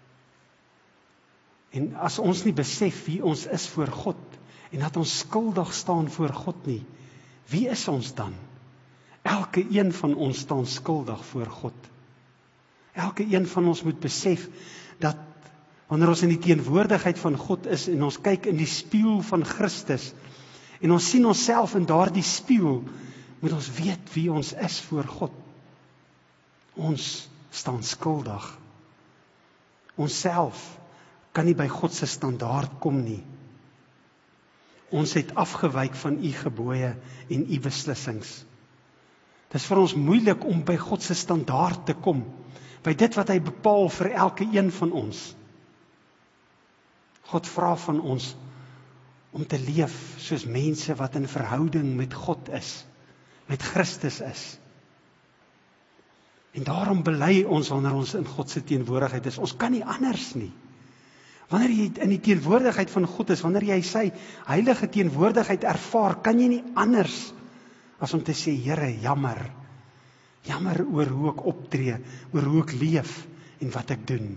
En as ons nie besef wie ons is voor God, en dat ons skuldig staan voor God nie, wie is ons dan? Elke een van ons staan skuldig voor God. Elke een van ons moet besef dat wanneer ons in die teenwoordigheid van God is en ons kyk in die spieël van Christus en ons sien onsself in daardie spieël, moet ons weet wie ons is voor God. Ons staan skuldig. Ons self kan nie by God se standaard kom nie. Ons het afgewyk van U gebooie en U beslissings. Dit is vir ons moeilik om by God se standaard te kom, by dit wat hy bepaal vir elke een van ons. God vra van ons om te leef soos mense wat in verhouding met God is, met Christus is. En daarom bely ons wanneer ons in God se teenwoordigheid is. Ons kan nie anders nie. Wanneer jy in die teenwoordigheid van God is, wanneer jy sy heilige teenwoordigheid ervaar, kan jy nie anders as om te sê, Here, jammer. Jammer oor hoe ek optree, oor hoe ek leef en wat ek doen.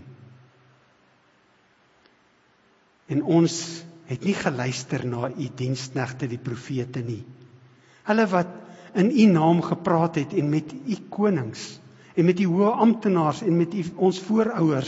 En ons het nie geluister na U diensknegte, die profete nie. Hulle wat in U naam gepraat het en met U konings en met die hoë amptenaars en met die, ons voorouers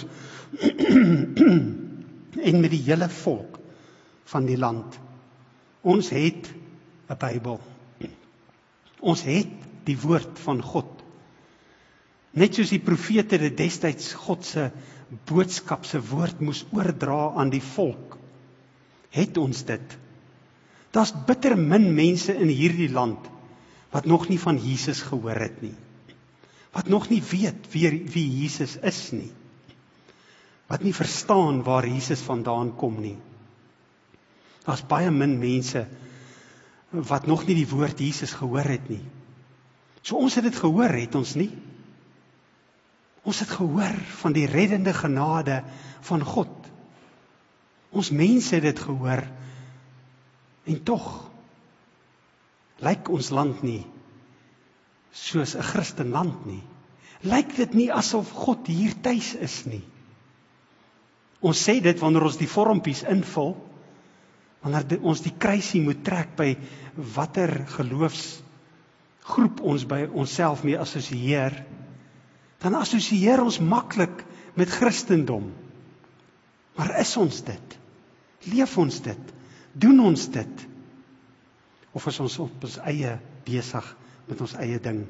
en met die hele volk van die land. Ons het 'n Bybel. Ons het die woord van God. Net soos die profete dit destyds God se boodskap, se woord moes oordra aan die volk, het ons dit. Daar's bitter min mense in hierdie land wat nog nie van Jesus gehoor het nie. Wat nog nie weet wie, wie Jesus is nie. Wat nie verstaan waar Jesus vandaan kom nie. Daar's baie min mense wat nog nie die woord Jesus gehoor het nie. So ons het dit gehoor, het ons nie? Ons het gehoor van die reddende genade van God. Ons mense het dit gehoor. En tog lyk ons land nie soos 'n Christenland nie. Lyk dit nie asof God hier tuis is nie. Ons sê dit wanneer ons die vormpies invul, wanneer die, ons die kruisie moet trek by watter geloofsgroep ons by onsself mee assosieer, dan assosieer ons maklik met Christendom. Maar is ons dit? Leef ons dit? Doen ons dit? Of is ons op ons eie besig met ons eie ding?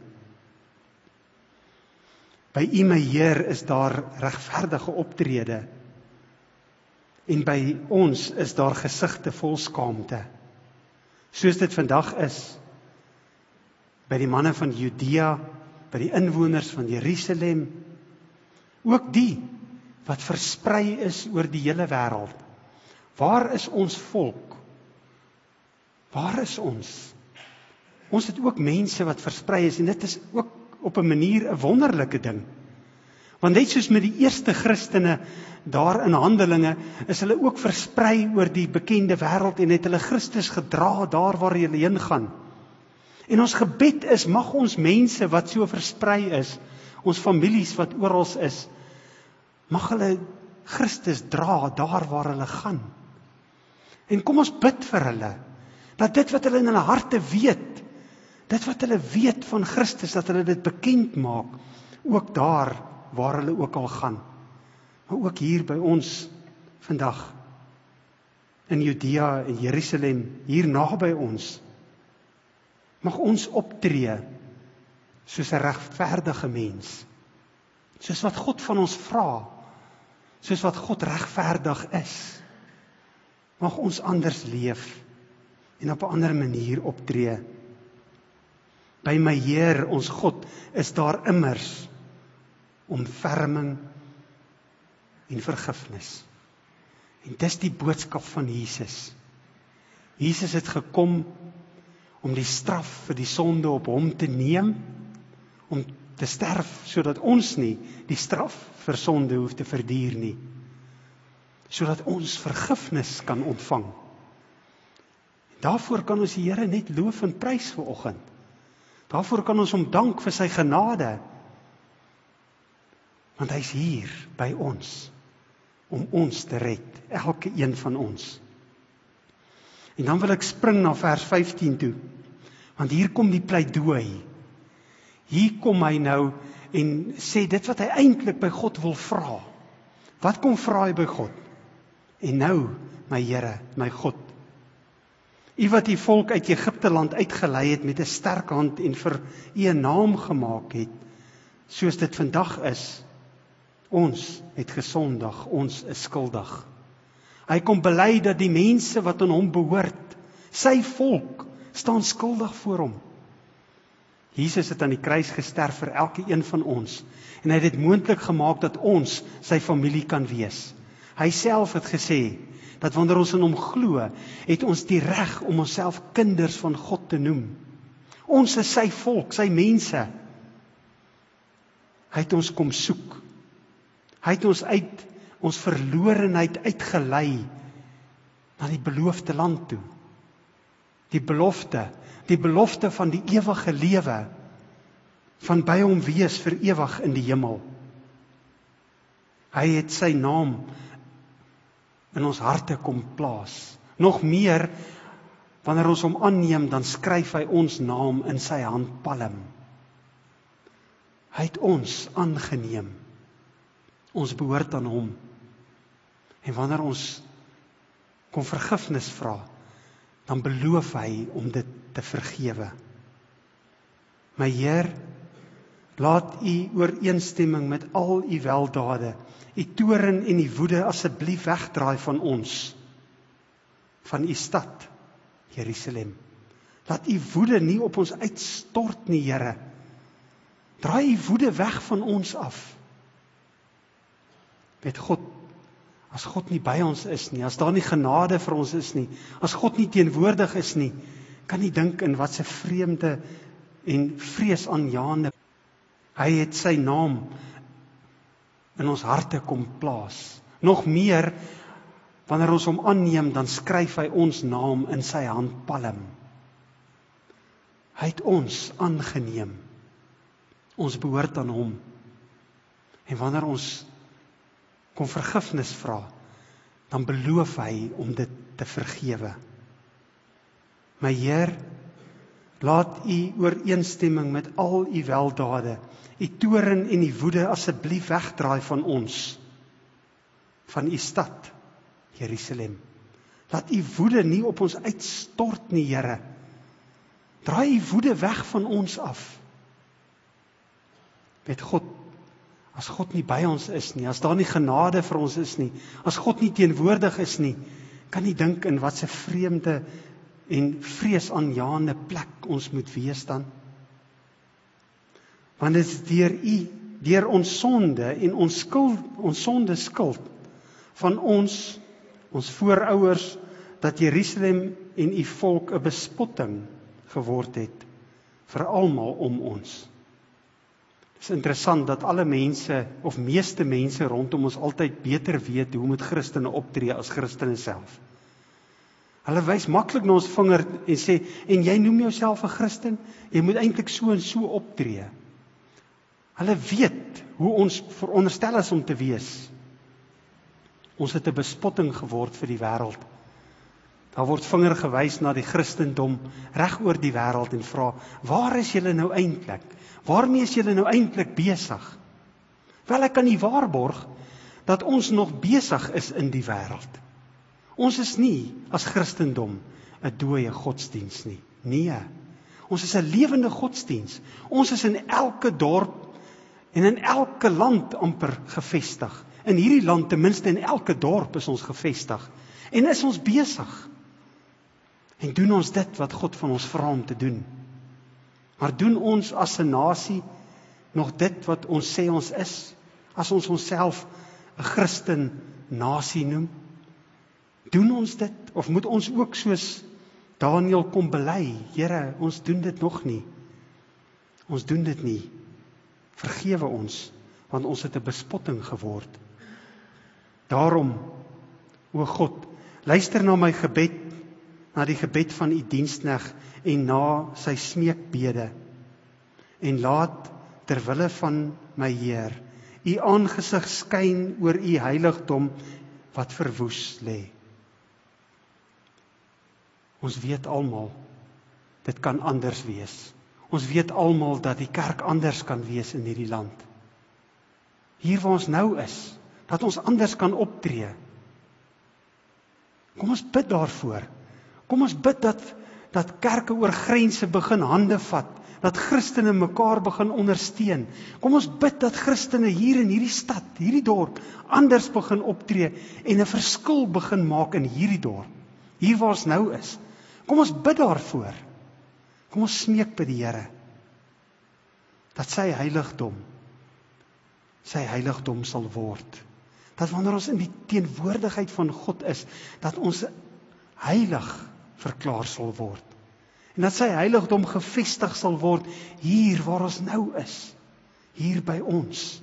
By U, my Heer, is daar regverdige optrede. En by ons is daar gesigte vol skaamte. Soos dit vandag is, by die manne van Judea, by die inwoners van Jerusalem, ook die wat versprei is oor die hele wêreld. Waar is ons volk? Waar is ons? Ons het ook mense wat versprei is, en dit is ook op 'n manier 'n wonderlike ding. Want net soos met die eerste Christene daar in Handelinge, is hulle ook versprei oor die bekende wêreld en het hulle Christus gedra daar waar hulle heen gaan. En ons gebed is, mag ons mense wat so versprei is, ons families wat oral is, mag hulle Christus dra daar waar hulle gaan. En kom ons bid vir hulle, dat dit wat hulle in hulle harte weet, dit wat hulle weet van Christus, dat hulle dit bekend maak, ook daar waar hulle ook al gaan. Maar ook hier by ons vandag, in Judea en Jerusalem, hier naby ons, mag ons optree soos 'n regverdige mens, soos wat God van ons vra, soos wat God regverdig is. Mag ons anders leef en op 'n ander manier optree. By my Heer, ons God, is daar immers ontferming en vergifnis. En dis die boodskap van Jesus. Jesus het gekom om die straf vir die sonde op hom te neem, om te sterf, sodat ons nie die straf vir sonde hoef te verduur nie, sodat ons vergifnis kan ontvang. Daarvoor kan ons die Here net loof en prys vanoggend. Daarvoor kan ons hom dank vir sy genade, want hy is hier by ons, om ons te red, elke een van ons. En dan wil ek spring na vers vyftien toe, want hier kom die pleidooi. Hier kom hy nou en sê dit wat hy eintlik by God wil vra. Wat kom vra hy by God? En nou, my Here, my God, U wat die volk uit Egipte land uitgelei het met 'n sterk hand en vir U 'n naam gemaak het, soos dit vandag is, ons het gesondig, ons is skuldig. Hy kom bely dat die mense wat aan hom behoort, sy volk, staan skuldig voor hom. Jesus het aan die kruis gesterf vir elke een van ons, en hy het dit moontlik gemaak dat ons sy familie kan wees. Hy self het gesê, dat wanneer ons in hom glo, het ons die reg om onsself kinders van God te noem. Ons is sy volk, sy mense. Hy het ons kom soek. Hy het ons uit ons verlorenheid uitgelei na die beloofde land toe. Die belofte, die belofte van die ewige lewe, van by hom wees vir ewig in die hemel. Hy het sy naam in ons harte kom plaas. Nog meer, wanneer ons hom aanneem, dan skryf hy ons naam in sy handpalm. Hy het ons aangeneem. Ons behoort aan hom. En wanneer ons kom vergifnis vra, dan beloof hy om dit te vergewe. My Heer, laat U ooreenstemming met al U weldade, U toorn en U woede asseblief wegdraai van ons, van U stad, Jerusalem. Laat U woede nie op ons uitstort nie, Here. Draai U woede weg van ons af. Met God, as God nie by ons is nie, as daar nie genade vir ons is nie, as God nie teenwoordig is nie, kan nie dink in wat 'n vreemde en vreesaanjaende. Hy het sy naam in ons harte kom plaas. Nog meer, wanneer ons hom aanneem, dan skryf hy ons naam in sy handpalm. Hy het ons aangeneem. Ons behoort aan hom. En wanneer ons kom vergifnis vra, dan beloof hy om dit te vergewe. My Heer, laat U ooreenstemming met al U weldade, U toorn en U woede asseblief wegdraai van ons, van U stad, Jerusalem. Laat U woede nie op ons uitstort nie, Here. Draai U woede weg van ons af. Met God, as God nie by ons is nie, as daar nie genade vir ons is nie, as God nie teenwoordig is nie, kan nie dink in wat 'n vreemde en vreesaanjaende plek ons moet wees dan. Want dit is deur U, deur ons sonde en ons skuld, ons sonde skuld van ons, ons voorouers, dat Jerusalem en U volk 'n bespotting geword het vir almal om ons. Het is interessant dat alle mense, of meeste mense rondom ons altyd beter weet hoe moet Christene optree as Christene self. Hulle wys maklik na ons vinger en sê, en jy noem jouself 'n Christen, jy moet eintlik so en so optree. Hulle weet hoe ons veronderstel is om te wees. Ons het 'n bespotting geword vir die wêreld. Daar word vinger gewys na die Christendom reg oor die wêreld en vra, waar is julle nou eintlik? Waarmee is julle nou eintlik besig? Wel, ek kan nie waarborg dat ons nog besig is in die wêreld. Ons is nie as Christendom 'n dooie godsdiens nie. Nee, ons is 'n lewende godsdiens. Ons is in elke dorp en in elke land amper gevestig. In hierdie land, ten minste in elke dorp is ons gevestig. En is ons besig. En doen ons dit wat God van ons vra om te doen. Maar doen ons as 'n nasie nog dit wat ons sê ons is, as ons onsself 'n Christen nasie noem? Doen ons dit, of moet ons ook soos Daniël kom bely, Here, ons doen dit nog nie. Ons doen dit nie. Vergewe ons, want ons het 'n bespotting geword. Daarom, o God, luister na my gebed, na die gebed van u diensknegt en na sy smeekbede. En laat terwille van my Heer, u aangesig skyn oor u heiligdom wat verwoes lê. Ons weet almal, dit kan anders wees. Ons weet almal dat die kerk anders kan wees in hierdie land. Hier waar ons nou is, dat ons anders kan optree. Kom ons bid daarvoor. Kom ons bid dat, dat kerke oor grense begin hande vat, dat Christene mekaar begin ondersteun. Kom ons bid dat Christene hier in hierdie stad, hierdie dorp, anders begin optree en 'n verskil begin maak in hierdie dorp, hier waar ons nou is. Kom ons bid daarvoor. Kom ons smeek by die Here, dat sy heiligdom, sy heiligdom sal word. Dat wanneer ons in die teenwoordigheid van God is, dat ons heilig verklaar sal word. En dat sy heiligdom gevestig sal word, hier waar ons nou is, hier by ons.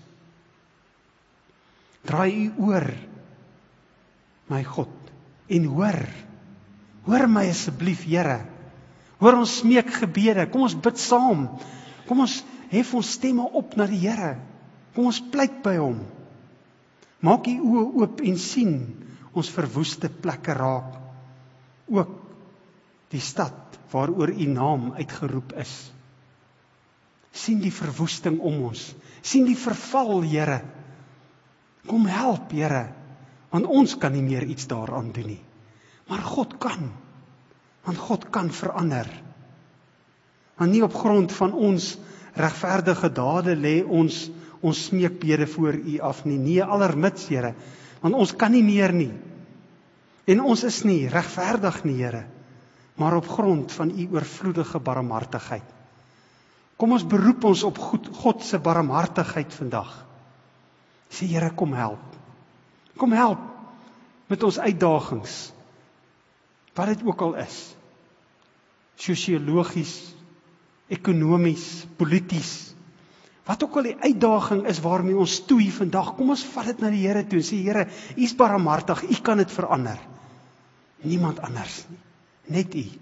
Draai u oor, my God, en hoor, hoor my asseblief, Here, hoor ons smeekgebede, kom ons bid saam, kom ons hef ons stemme op na die Here, kom ons pleit by hom, maak u oë oop en sien ons verwoeste plekke raak, ook die stad waaroor u naam uitgeroep is. Sien die verwoesting om ons, sien die verval, Here, kom help, Here, want ons kan nie meer iets daaraan doen nie, maar God kan, want God kan verander, want nie op grond van ons regverdige dade lê ons ons smeekbede voor u af nie, nee, allermits, Here, want ons kan nie meer nie, en ons is nie regverdig nie, Here, maar op grond van u oorvloedige barmhartigheid. Kom ons beroep ons op God, God se barmhartigheid vandag. Sê, Here, kom help. Kom help met ons uitdagings, wat dit ook al is. Sosiologies, ekonomies, polities, wat ook al die uitdaging is waarmee ons stoei vandag, kom ons vat dit na die Here toe en sê, Here, u is barmhartig, u kan dit verander. Niemand anders nie, net u.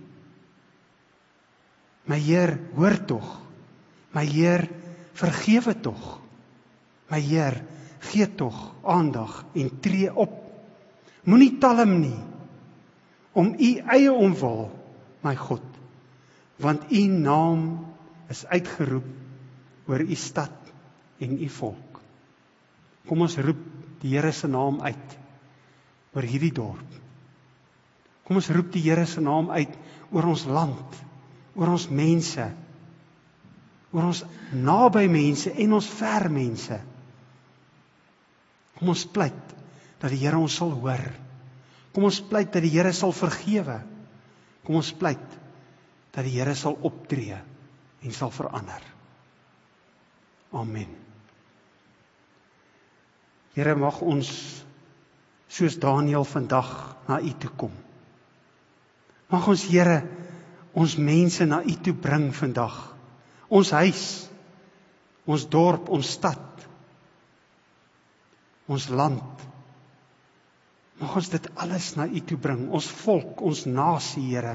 My Heer, hoor tog. My Heer, vergewe tog. My Heer, gee tog aandag en tree op. Moenie talm nie, om u eie omwil, my God, want u naam is uitgeroep oor u stad en u volk. Kom ons roep die Here se naam uit oor hierdie dorp. Kom ons roep die Here se naam uit oor ons land, oor ons mense, oor ons naby mense en ons ver mense. Kom ons pleit dat die Here ons sal hoor. Kom ons pleit dat die Here sal vergewe. Kom ons pleit dat die Here sal optree en sal verander. Amen. Here, mag ons soos Daniël vandag na u toe kom. Mag ons, Here, ons mense na u toe bring vandag. Ons huis, ons dorp, ons stad, ons land. Mag ons dit alles na u toe bring. Ons volk, ons nasie, Here.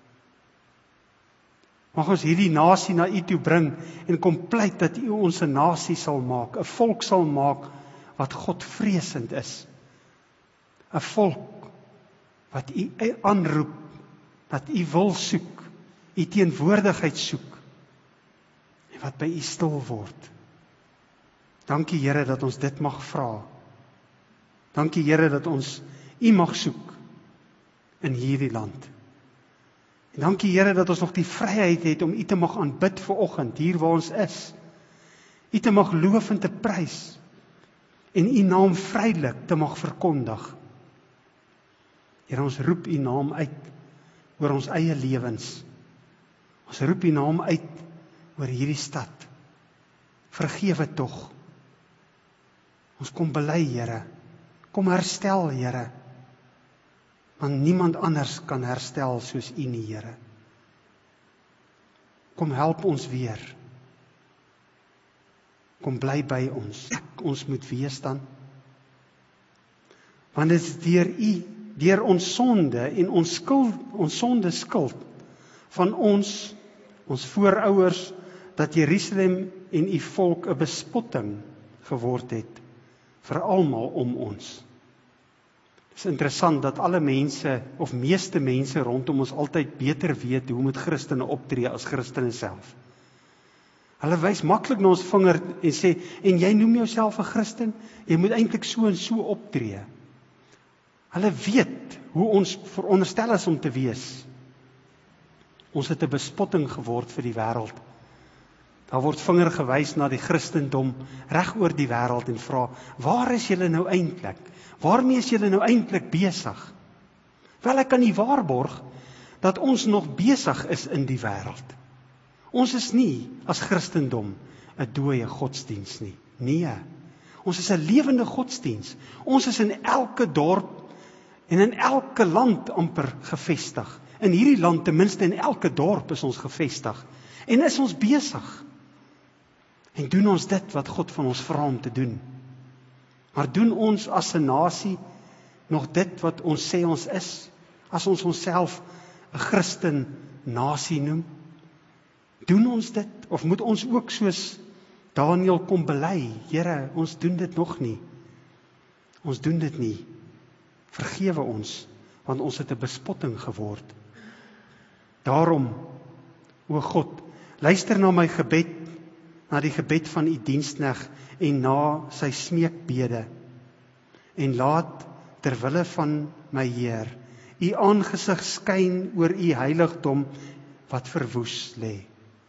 Mag ons hierdie nasie na u toe bring en kom pleit dat u ons 'n nasie sal maak, 'n volk sal maak wat God vreesend is. 'n Volk wat u aanroep, dat u wil soek, u teenwoordigheid soek en wat by u stil word. Dankie, Here, dat ons dit mag vra. Dankie, Here, dat ons u mag soek in hierdie land. En dankie, Here, dat ons nog die vryheid het om u te mag aanbid vanoggend, hier waar ons is. U te mag loof en te prys en u naam vrylik te mag verkondig. Here, ons roep u naam uit oor ons eie lewens. Ons roep u naam uit oor hierdie stad. Vergewe tog. Ons kom bely, Here. Kom herstel, Here. Want niemand anders kan herstel soos U nie, Here. Kom help ons weer. Kom bly by ons. Ek ons moet wees dan. Want dit is deur U, deur ons sonde en ons skuld, ons sonde skuld van ons, ons voorouers, dat Jerusalem en U volk 'n bespotting geword het vir almal om ons. Het is interessant dat alle mense, of meeste mense rondom ons altyd beter weet hoe moet Christene optree as Christene self. Hulle wys maklik na ons vinger en sê, en jy noem jouself 'n Christen, jy moet eintlik so en so optree. Hulle weet hoe ons veronderstel is om te wees. Ons het 'n bespotting geword vir die wêreld. Daar word vinger gewys na die Christendom reg oor die wêreld en vra, waar is julle nou eintlik? Waarmee is julle nou eintlik besig? Wel, ek kan nie waarborg dat ons nog besig is in die wêreld. Ons is nie as Christendom 'n dooie godsdiens nie. Nee, ons is 'n lewende godsdiens. Ons is in elke dorp en in elke land amper gevestig. In hierdie land, ten minste in elke dorp is ons gevestig. En is ons besig. En doen ons dit wat God van ons vra om te doen. Maar doen ons as 'n nasie nog dit wat ons sê ons is, as ons onsself 'n Christen nasie noem? Doen ons dit, of moet ons ook soos Daniël kom bely, Here, ons doen dit nog nie. Ons doen dit nie. Vergewe ons, want ons het 'n bespotting geword. Daarom, o God, luister na my gebed, na die gebed van U diensknegt en na sy smeekbede. En laat terwille van my Heer, U aangesig skyn oor U heiligdom wat verwoes lê.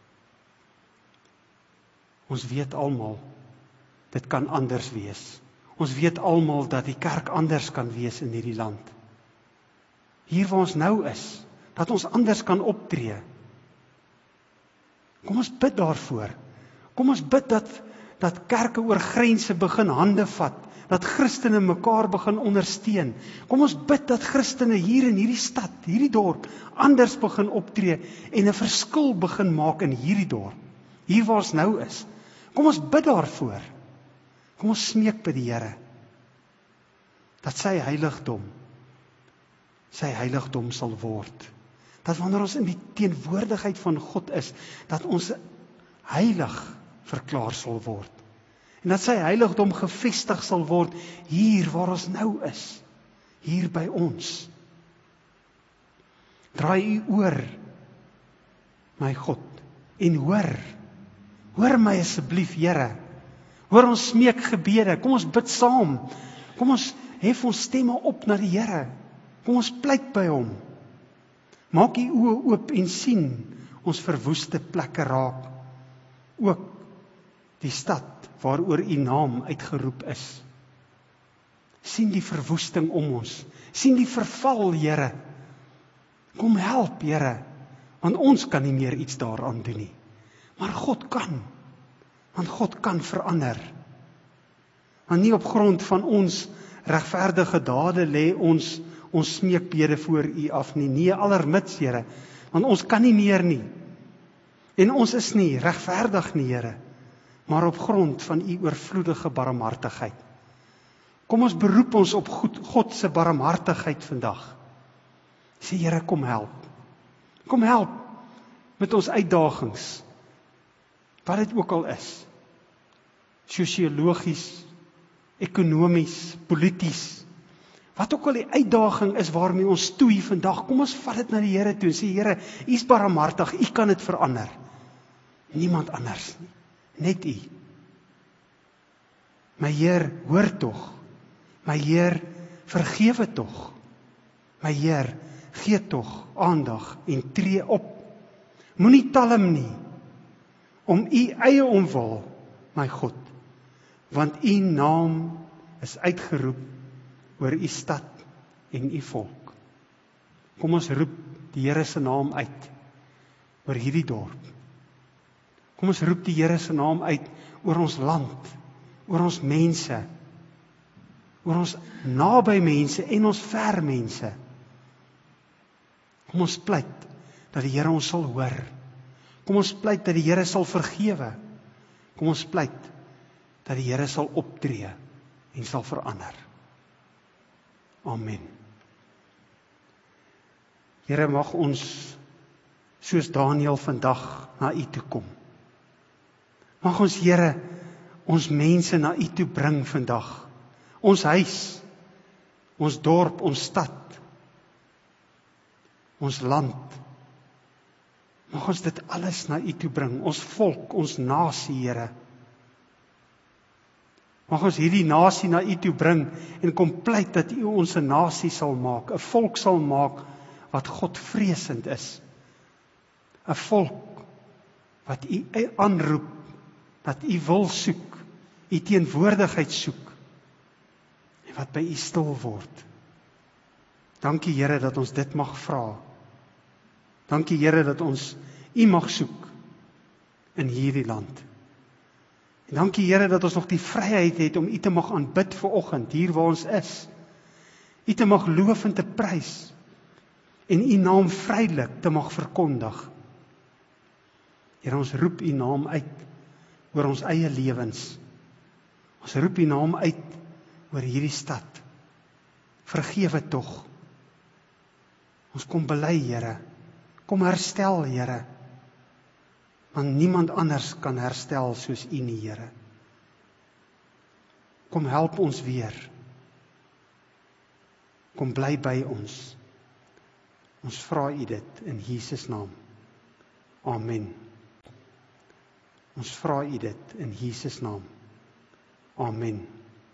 Ons weet almal, dit kan anders wees. Ons weet almal dat die kerk anders kan wees in hierdie land. Hier waar ons nou is, dat ons anders kan optree. Kom ons bid daarvoor. Kom ons bid dat, dat kerke oor grense begin hande vat, dat Christene mekaar begin ondersteun. Kom ons bid dat Christene hier in hierdie stad, hierdie dorp, anders begin optree en 'n verskil begin maak in hierdie dorp, hier waar ons nou is. Kom ons bid daarvoor. Kom ons smeek by die Here, dat sy heiligdom, sy heiligdom sal word. Dat wanneer ons in die teenwoordigheid van God is, dat ons heilig verklaar sal word. En dat sy heiligdom gevestig sal word hier waar ons nou is, hier by ons. Draai U oor, my God, en hoor, hoor my asseblief, Here. Hoor ons smeekgebede, kom ons bid saam, kom ons hef ons stemme op na die Here, kom ons pleit by Hom. Maak U oë oop en sien ons verwoeste plekke raak, ook die stad waaroor U naam uitgeroep is. Sien die verwoesting om ons, sien die verval, Here. Kom help, Here, want ons kan nie meer iets daaraan doen nie. Maar God kan, want God kan verander. Want nie op grond van ons regverdige dade lê ons ons smeekbede voor U af nie. Nee, allermits, Here, want ons kan nie meer nie. En ons is nie regverdig nie, Here, maar op grond van U oorvloedige barmhartigheid. Kom ons beroep ons op God se barmhartigheid vandag. Sê, Here, kom help. Kom help met ons uitdagings, wat dit ook al is. Sosiologies, ekonomies, polities, wat ook al die uitdaging is waarmee ons stoei vandag, kom ons vat dit na die Here toe en sê, Here, U is barmhartig, U kan dit verander. Niemand anders nie, net U. My Heer, hoor tog. My Heer, vergewe tog. My Heer, gee tog aandag en tree op. Moenie talm nie, om U eie omwil, my God, want U naam is uitgeroep oor U stad en U volk. Kom ons roep die Here se naam uit oor hierdie dorp. Kom ons roep die Here se naam uit oor ons land, oor ons mense, oor ons naby mense en ons ver mense. Kom ons pleit dat die Here ons sal hoor. Kom ons pleit dat die Here sal vergewe. Kom ons pleit dat die Here sal optree en sal verander. Amen. Here, mag ons soos Daniël vandag na U toe kom. Mag ons, Here, ons mense na U toe bring vandag. Ons huis, ons dorp, ons stad, ons land. Mag ons dit alles na U toe bring, ons volk, ons nasie, Here. Mag ons hierdie nasie na U toe bring en kom pleit dat U ons 'n nasie sal maak, 'n volk sal maak wat God vreesend is. 'n Volk wat U aanroep, dat U wil soek, U teenwoordigheid soek en wat by U stil word. Dankie, Here, dat ons dit mag vra. Dankie, Here, dat ons U mag soek in hierdie land. En dankie, Here, dat ons nog die vryheid het om U te mag aanbid vanoggend, hier waar ons is. U te mag loof en te prys en U naam vrylik te mag verkondig. Here, ons roep U naam uit oor ons eie lewens. Ons roep U naam uit oor hierdie stad. Vergewe tog. Ons kom bely, Here. Kom herstel, Here. Want niemand anders kan herstel soos U nie, Here. Kom help ons weer. Kom bly by ons. Ons vra U dit in Jesus naam. Amen. Ons vra U dit in Jesus naam. Amen.